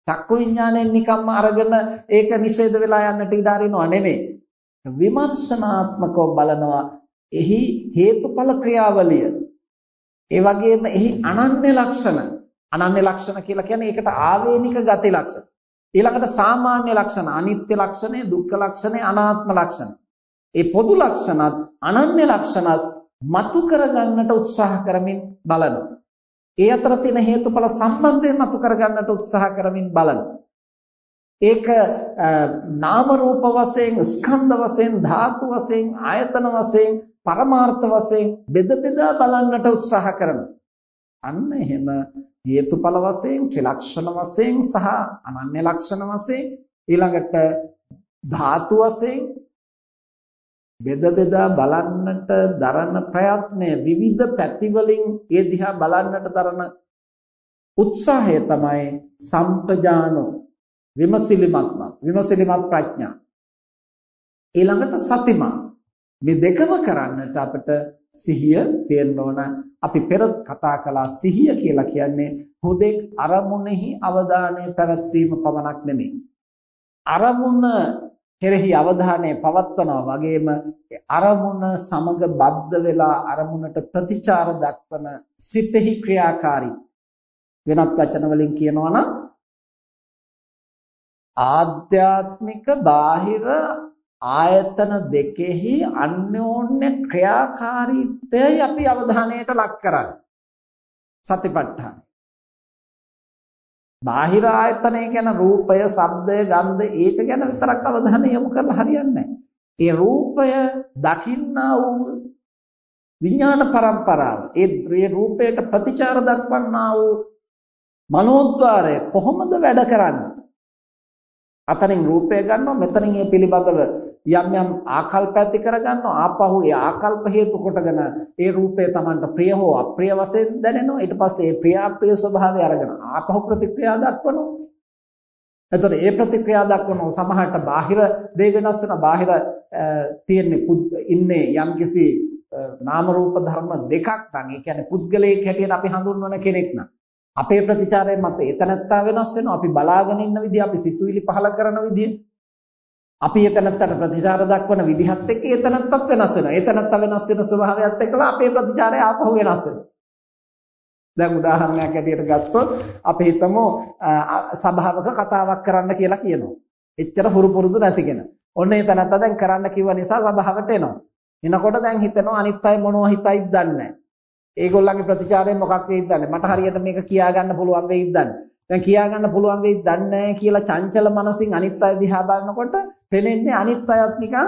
චක්කු විඥාණයෙන් නිකම්ම අරගෙන ඒක නිෂේධ වෙලා යන්නට ඉඩ අරිනව නෙමෙයි. විමර්ශනාත්මකව බලනවා එහි හේතුඵල ක්‍රියාවලිය. ඒ වගේම එහි අනන්‍ය ලක්ෂණ. අනන්‍ය ලක්ෂණ කියලා කියන්නේ ඒකට ආවේනික ගති ලක්ෂණ. ඊළඟට සාමාන්‍ය ලක්ෂණ, අනිත්‍ය ලක්ෂණය, දුක්ඛ ලක්ෂණය, අනාත්ම ලක්ෂණ. ඒ පොදු ලක්ෂණත් අනන්‍ය ලක්ෂණත් මතු කරගන්නට උත්සාහ කරමින් බලනවා. ඒ අතර තියෙන හේතුඵල සම්බන්ධය මතු කරගන්නට උත්සාහ කරමින් බලනවා. ඒක නාම රූප වශයෙන්, ස්කන්ධ වශයෙන්, ධාතු වශයෙන්, ආයතන වශයෙන්, පරමාර්ථ වශයෙන් බෙද බෙදා බලන්නට උත්සාහ කරනවා. අන්න එහෙම හේතුඵල වශයෙන්, ත්‍රිලක්ෂණ වශයෙන් සහ අනන්‍ය ලක්ෂණ වශයෙන් ඊළඟට ධාතු වශයෙන් බෙද බෙදා බලන්නට දරන ප්‍රයත්නය විවිධ පැතිවලින් ඒ දිහා බලන්නට දරන උත්සාහය තමයි සම්පජානෝ විමසිලිමත් විමසිලිමත් ප්‍රඥා. ඊළඟට සතිමා. මේ දෙකම කරන්නට අපිට සිහිය තියෙන්න ඕන. අපි පෙර කතා කළා සිහිය කියලා කියන්නේ හුදෙක් අරමුණෙහි අවධානය පැවැත්වීම පමණක් නෙමෙයි. අරමුණ කෙරෙහි අවධානය පවත්වනවා වගේම අරමුණ සමග බද්ධ වෙලා අරමුණට ප්‍රතිචාර දක්වන සිතෙහි ක්‍රියාකාරී. වෙනත් වචන වලින් කියනවා නම් ආධ්‍යාත්මික බාහිර ආයතන දෙකෙහි අන්‍යෝන්‍ය ක්‍රියාකාරීත්වයයි අපි අවධානයට ලක් කරන්නේ. සතිපට්ඨාන. බාහිර ආයතනය ගැන රූපය, ශබ්දය, ගන්ධය ඒක ගැන විතරක් අවධානය යොමු කරලා හරියන්නේ නැහැ. ඒ රූපය දකින්නා වූ විඥාන පරම්පරාව, ඒ රූපයට ප්‍රතිචාර දක්වන්නා වූ මනෝද්වාරය කොහොමද වැඩ කරන්නේ? අතනින් රූපය ගන්නවා, මෙතනින් ඒ පිළිබඳව යම් යම් ආකල්ප ඇති කරගන්නවා. ආපහු ඒ ආකල්ප හේතු කොටගෙන ඒ රූපය Tamanට ප්‍රිය හෝ අප්‍රිය වශයෙන් දැනෙනවා. ඊට පස්සේ ඒ ප්‍රිය අප්‍රිය ස්වභාවය අරගෙන ආපහු ප්‍රතික්‍රියා දක්වනවා. එතකොට ඒ ප්‍රතික්‍රියා දක්වන සමහරට බාහිර දේ වෙනස් වෙනවා. බාහිර තියෙන්නේ ඉන්නේ යම්කිසි නාම රූප ධර්ම දෙකක් නම්, ඒ කියන්නේ පුද්ගලයෙක් හැටියට අපි හඳුන්වන කෙනෙක් නම් අපේ ප්‍රතිචාරය මත එතනත්තා වෙනස් වෙනවා. අපි බලාගෙන ඉන්න විදිහ, අපි සිතුවිලි පහල කරන විදිහ, අපි එතනත්තට ප්‍රතිචාර දක්වන විදිහත් එක්ක එතනත්තත් වෙනස් වෙනවා. එතනත්ත වෙනස් වෙන ස්වභාවයත් එක්කලා අපේ ප්‍රතිචාරය ආපහු වෙනස් වෙනවා. දැන් උදාහරණයක් ඇටියට ගත්තොත් අපි හිතමු සභාවක කතාවක් කරන්න කියලා කියනවා. එච්චර හුරු පුරුදු නැති කෙනා. ඔන්න එතනත්ත දැන් කරන්න කිව්ව නිසා සභාවට එනවා. එනකොට දැන් හිතනවා අනිත් අය මොනව හිතයිද දන්නේ නැහැ. ඒගොල්ලන්ගේ ප්‍රතිචාරය මොකක් වෙයිද දන්නේ. මට හරියට මේක කියා ගන්න පුළුවන් වෙයිද දන්නේ. දැන් කියා ගන්න පුළුවන් වෙයිද දන්නේ නැහැ කියලා චංචල මනසින් අනිත් අය දිහා බලනකොට පෙනෙන්නේ අනිත් අයත් නිකන්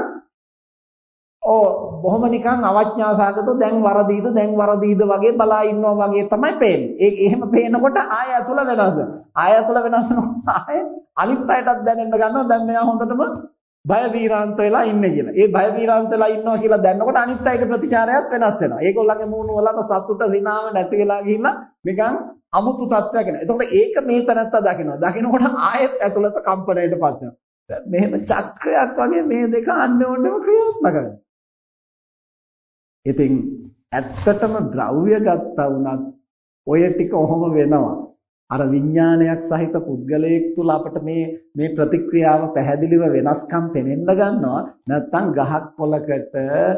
ඕ බොහොම නිකන් අවඥාසගතව දැන් වරදීද දැන් වරදීද වගේ බලා ඉන්නවා වගේ තමයි පේන්නේ. ඒ එහෙම පේනකොට ආය ඇතුළ වෙනස් වෙනවා. ආය ඇතුළ වෙනස් වෙනකොට ආය අනිත් අයටත් දැනෙන්න ගන්නවා දැන් මෙයා හොඳටම බය වීරාන්ත වෙලා ඉන්නේ කියලා. ඒ බය වීරාන්ත වෙලා ඉන්නවා කියලා දැනනකොට අනිත් අයගේ ප්‍රතිචාරයත් වෙනස් වෙනවා. ඒගොල්ලන්ගේ මූණ වලට සතුට සිනාව නැති වෙලා ගිහිල්ලා නිකන් අමුතු තත්ත්වයක් එනවා. එතකොට ඒක මේ තැනත්තා දකිනවා. දකිනකොට ආයෙත් ඇතුළත කම්පණයටපත් වෙනවා. මෙහෙම චක්‍රයක් වගේ මේ දෙක අන්‍යෝන්‍යව ක්‍රියාත්මක කරනවා. ඉතින් ඇත්තටම ද්‍රව්‍ය ගත්තා වුණත් ඔය ටික ඔහොම වෙනවා. අර විඥානයක් සහිත පුද්ගලයෙක් තුල අපිට මේ මේ ප්‍රතික්‍රියාව පැහැදිලිව වෙනස්කම් පෙනෙන්න ගන්නවා. නැත්නම් ගහක් පොලකට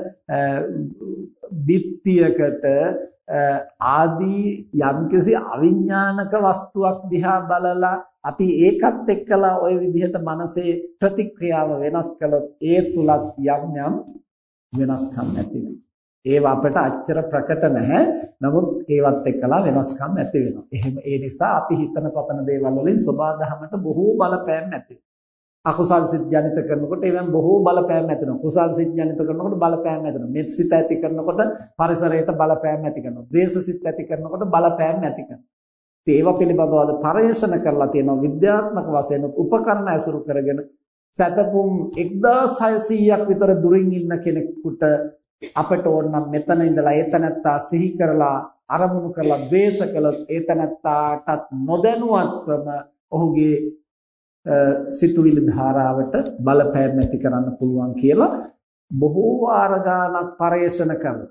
බිත්තියකට ආදී යම්කිසි අවිඥානික වස්තුවක් දිහා බලලා අපි ඒකත් එක්කලා ওই විදිහට මනසේ ප්‍රතික්‍රියාව වෙනස් කළොත් ඒ තුලත් යම් යම් වෙනස්කම් ඇති වෙනවා. ඒවා අපට අච්චර ප්‍රකට නැහැ. නමුත් ඒවත් එක්කලා වෙනස්කම් ඇති වෙනවා. එහෙම ඒ නිසා අපි හිතන පතන දේවල් වලින් සබාධමයට බොහෝ බලපෑම් ඇති වෙනවා. අකුසල් සිත් ජනිත කරනකොට ඒවෙන් බොහෝ බලපෑම් ඇති වෙනවා. කුසල් සිත් ජනිත කරනකොට බලපෑම් ඇති වෙනවා. මෙත් සිත් ඇති කරනකොට පරිසරයට බලපෑම් ඇති කරනවා. ද්වේෂ සිත් ඇති කරනකොට බලපෑම් ඇති කරනවා. ඒවා පිළිබඳව අද පරිශන කරලා තියෙනවා විද්‍යාත්මක වශයෙන් උපකරණ ඇසුරු කරගෙන සතපුම් එක්දාස් හයසීයක් විතර දුරින් ඉන්න කෙනෙකුට අපට ඕන නම් මෙතන ඉඳලා ඒතනත්තා සිහි කරලා අරමුණු කරලා ද්වේෂ කළොත් ඒතනත්තාටත් නොදැනුවත්වම ඔහුගේ සිතුවිලි ධාරාවට බලපෑම් ඇති කරන්න පුළුවන් කියලා බොහෝ වාර ගණනක් පරිශන කරනවා.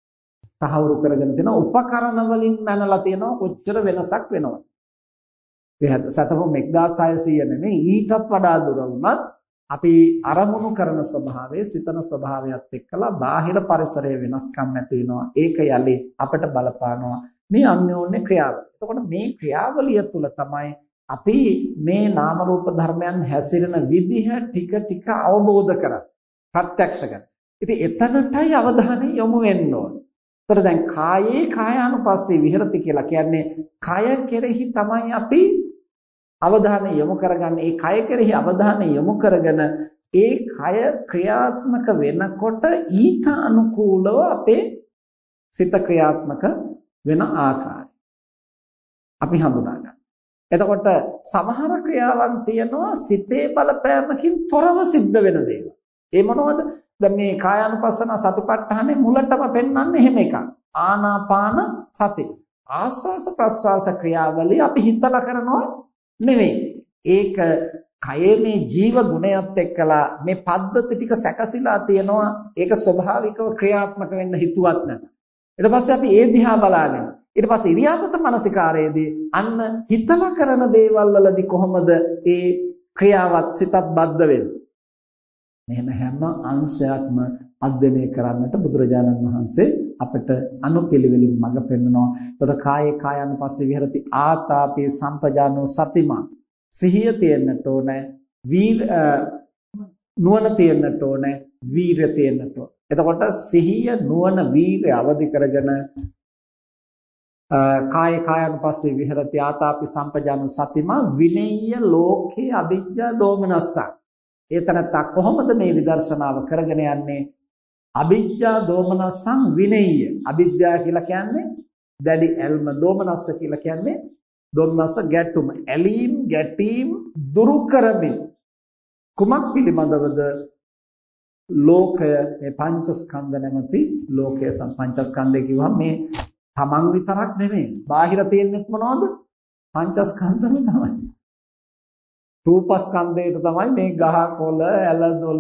තහවුරු කරගෙන තියෙන උපකරණ වලින් මැනලා තියෙනවා කොච්චර වෙනසක් වෙනවද. සතපුම් එක්දාස් හයසීය නෙමෙයි ඊටත් වඩා දුර වුණත් අපි අරමුණු කරන ස්වභාවය, සිතන ස්වභාවයත් එක්කලා බාහිර පරිසරයේ වෙනස්කම් නැති වෙනවා. ඒක යලි අපට බලපානවා මේ අන්‍යෝන්‍ය ක්‍රියාව. එතකොට මේ ක්‍රියාවලිය තුළ තමයි අපි මේ නාම රූප ධර්මයන් හැසිරෙන විදිහ ටික ටික අවබෝධ කරගන්න, ප්‍රත්‍යක්ෂ කරගන්න. ඉතින් එතනටයි අවධානය යොමු වෙන්න ඕනේ. එතකොට දැන් කායේ කායානුපස්සී විහෙරති කියලා කියන්නේ කය කෙරෙහි තමයි අපි අවධානය යොමු කරගන්නේ. ඒ කය කෙරෙහි අවධානය යොමු කරගෙන ඒ කය ක්‍රියාත්මක වෙනකොට ඊට අනුකූලව අපේ සිත ක්‍රියාත්මක වෙන ආකාරය අපි හඳුනා ගන්න. එතකොට සමහර ක්‍රියාවන් තියෙනවා සිතේ බලපෑමකින් තොරව සිද්ධ වෙන දේවල්. ඒ මොනවද? දැන් මේ කායානුපස්සන සතිපට්ඨානේ මුලටම පෙන්වන්නේ එහෙම එකක්. ආනාපාන සති. ආස්වාස ප්‍රස්වාස ක්‍රියාවලිය අපි හිතලා කරනවා නෙවෙයි. ඒක කයේ මේ ජීව ගුණයත් එක්කලා මේ පද්ධති ටික සැකසීලා තියෙනවා. ඒක ස්වභාවිකව ක්‍රියාත්මක වෙන්න හිතුවත් නැත. ඊට පස්සේ අපි ඒ දිහා බලාගෙන ඊට පස්සේ ඉරියාපත මනසිකාරයේදී අන්න හිතලා කරන දේවල් වලදී කොහොමද ඒ ක්‍රියාවත් සිතත් බද්ධ වෙන්නේ? මෙහෙම හැම අංශයක්ම අධ්‍යයනය කරන්නට බුදුරජාණන් වහන්සේ අපට අනුපිළිවෙලින් මඟ පෙන්වනවා. එතකොට කායේ කායानुපස්සී විහෙරති ආතාපේ සම්පජානෝ සතිමා. සිහිය තියෙන්නට ඕනේ, වීර නුවණ තියෙන්නට ඕනේ, වීරය තියෙන්නට ඕනේ. එතකොට සිහිය නුවණ වීරය අවදි කරගෙන කායේ කායानुපස්සී විහෙරති ආතාපි සම්පජානෝ සතිමා විනේය ලෝකේ අවිජ්ජා දෝමනස්සා. ඒතනත්ත කොහොමද මේ විදර්ශනාව කරගෙන යන්නේ? අවිජ්ජා දෝමනස්සං විනේය. අවිද්‍යාව කියලා කියන්නේ දැඩි ඇල්ම, දෝමනස්ස කියලා කියන්නේ දෝමනස්ස ගැටුම, ඇලීම් ගැටීම් දුරු කරමින් කුමක් පිළිබඳවද? ලෝකය, මේ පංචස්කන්ධ නැමැති ලෝකය. පංචස්කන්ධය කිව්වම මේ තමන් විතරක් නෙමෙයි. බාහිර තියෙන්නේ මොනවද? පංචස්කන්ධම තමයි. රූපස්කන්ධයට තමයි මේ ගහ කොළ, ඇල දොළ,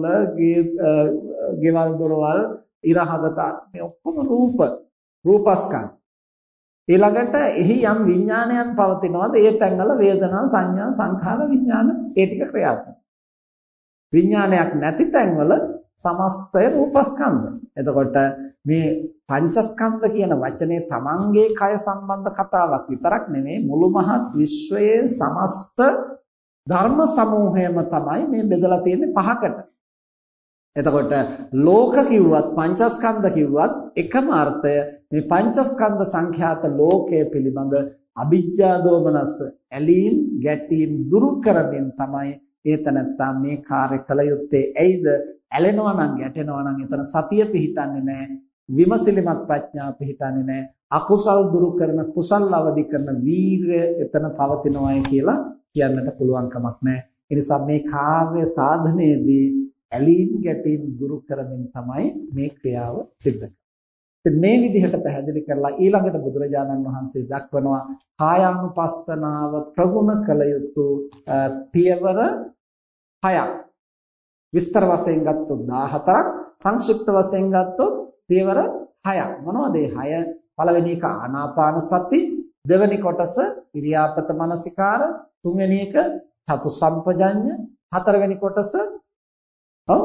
ගෙවල් දොරවල්, ඉර හදත මේ ඔක්කොම රූප, රූපස්කන්ධ. ඊළඟට එහි යම් විඥානයන් පවතිනවාද? ඒ තැන්වල වේදනා, සංඥා, සංඛාර, විඥාන ඒ ටික ක්‍රියාත්මක. විඥානයක් නැති තැන්වල සමස්තය රූපස්කන්ධ. එතකොට මේ පංචස්කන්ධ කියන වචනේ තමන්ගේ කය සම්බන්ධ කතාවක් විතරක් නෙමෙයි, මුළු මහත් විශ්වයේ සමස්ත ධර්ම සමූහයම තමයි මේ බෙදලා තියෙන්නේ පහකට. එතකොට ලෝක කිව්වත් පංචස්කන්ධ කිව්වත් එකම අර්ථය මේ පංචස්කන්ධ සංඛ්‍යාත ලෝකය පිළිබඳ අවිජ්ජා දෝමනස්ස ඇලීම් ගැටීම් දුරු කරමින් තමයි ඒතනත්තා මේ කාර්ය කළ යුත්තේ. ඇයිද? ඇලෙනවා නම් ගැටෙනවා නම් එතන සතිය පිහිටන්නේ නැහැ, විමසිලිමත් ප්‍රඥාව පිහිටන්නේ නැහැ, අකුසල් දුරු කරන කුසල් අවදි කරන වීරය එතන පවතිනවායි කියලා කියන්නට පුළුවන් කමක් නැහැ. ඒ නිසා මේ කාර්ය සාධනයේදී ඇලීම් ගැටීම් දුරු කරමින් තමයි මේ ක්‍රියාව සිද්ධ කරන්නේ. ඉතින් මේ විදිහට පැහැදිලි කරලා ඊළඟට බුදුරජාණන් වහන්සේ දක්වනවා කායානුපස්සනාව ප්‍රගුණ කළ යුතු පියවර හයක්. විස්තර වශයෙන් ගත්තොත් දාහතරක්, සංක්ෂිප්ත වශයෙන් ගත්තොත් පියවර හයක්. මොනවද මේ හය? පළවෙනි එක ආනාපාන සති, දෙවෙනි කොටස ඉරියාපත මනසිකාර, තුන්වෙනි එක චතු සම්පජඤ්ඤ, හතරවෙනි කොටස ඔව්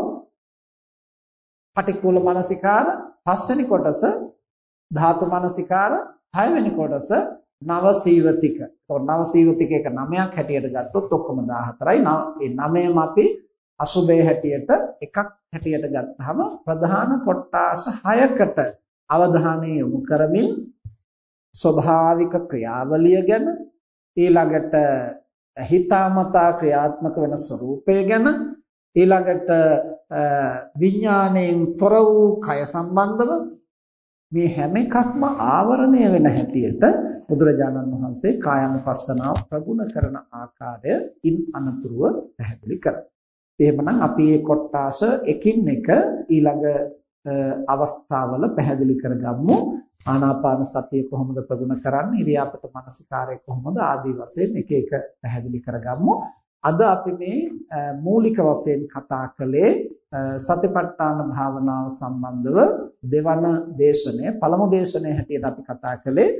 පටික්කුල මනසිකාර, පස්වෙනි කොටස ධාතු මනසිකාර, හයවෙනි කොටස නව සීවතික. ඒතකොට නව සීවතික එක නවයක් හැටියට ගත්තොත් ඔක්කොම දාහතරයි. ඒ නවයම අපි අසුබේ හැටියට එකක් හැටියට ගත්තාම ප්‍රධාන කොටස් හයකට අවධානය යොමු කරමින් ස්වභාවික ක්‍රියාවලිය ගැන, ඊළඟට හිතාමතා ක්‍රියාත්මක වෙන ස්වરૂපය ගැන, ඊළඟට විඥාණයෙන් තොර වූ කය සම්බන්ධව මේ හැම එකක්ම ආවරණය වෙන හැටියට බුදුරජාණන් වහන්සේ කායानुපස්සනාව ප්‍රගුණ කරන ආකාරය ඉන් අනතුරුව පැහැදිලි කරා. එහෙමනම් අපි මේ කොටස එකින් එක ඊළඟ අවස්ථාවල පැහැදිලි කරගමු. ආනාපාන සතිය කොහොමද ප්‍රගුණ කරන්නේ, ඉරියාපත මනසිකාරය කොහොමද ආදී වශයෙන් එක එක පැහැදිලි කරගමු. අද අපි මේ මූලික වශයෙන් කතා කළේ සතිපට්ඨාන භාවනාව සම්බන්ධව දෙවන දේශනය. පළමු දේශනය හැටියට අපි කතා කළේ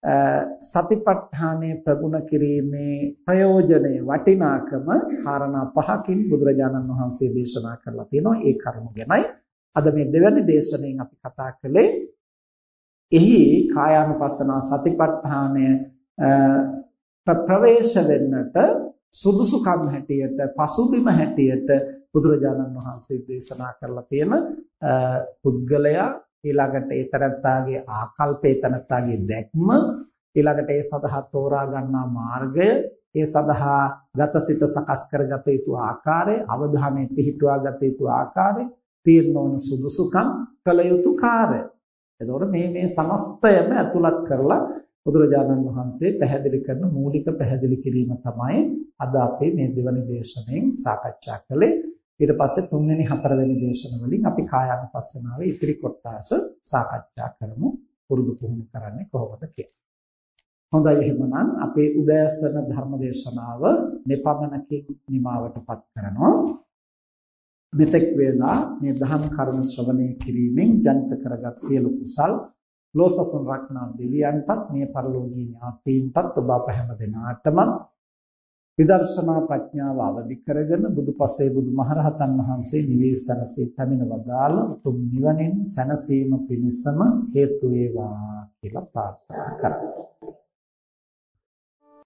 සතිපට්ඨානය ප්‍රගුණ කිරීමේ ප්‍රයෝජනේ වටිනාකම කාරණා පහකින් බුදුරජාණන් වහන්සේ දේශනා කරලා තියෙනවා. ඒ කරුණු ගැනයි අද මේ දෙවැනි දේශනෙන් අපි කතා කළේ. එහි කායානුපස්සනා සතිපට්ඨානය ප්‍රවේශ වෙන්නට සුදුසුකම් හැටියට පසුබිම හැටියට බුදුරජාණන් වහන්සේ දේශනා කරලා තියෙන පුද්ගලයා ඊළඟට ඒ තරත්තාගේ ආකල්පේ තරත්තාගේ දැක්ම ඊළඟට ඒ සඳහා තෝරා ගන්නා මාර්ගය ඒ සඳහා ගතසිත සකස් කරගත යුතු ආකාරය අවධානය පිහිටුවා ගත යුතු ආකාරය තියෙන ඕන සුදුසුකම් කළ යුතු කාර්ය. එතකොට මේ මේ සමස්තයම ඇතුළත් කරලා බුදුරජාණන් වහන්සේ පැහැදිලි කරන මූලික පැහැදිලි කිරීම තමයි අද අපි මේ දෙවැනි දේශනෙන් සාකච්ඡා කළේ. ඊට පස්සේ තුන්වෙනි හතරවෙනි දේශන වලින් අපි කායානුපස්සනාවේ ඉතිරි කොටස සාකච්ඡා කරමු. පුරුදු පුහුණු කරන්නේ කොහොමද කියලා. හොඳයි, එහෙනම් අපේ උදෑසන ධර්ම දේශනාව මෙපමණකින් නිමාවටපත් කරනවා. මෙතෙක් වේලා මේ දහම් කරුණු ශ්‍රවණය කිරීමෙන් ජනිත කරගත් සියලු කුසල් ලෝසසුන් රක්නා දෙවියන්ටත් මේ පරලෝකීය ඥාතීන්ටත් ඔබ අප හැම දෙනාටම විදර්ශනා ප්‍රඥාව අවදි කරගෙන බුදුපසේ බුදුමහරහතන් වහන්සේ නිවී සැනසී පැමිණ වදාළ උතුම් නිවනින් සැනසීම පිණිසම හේතු වේවා කියලා ප්‍රාර්ථනා කරමු.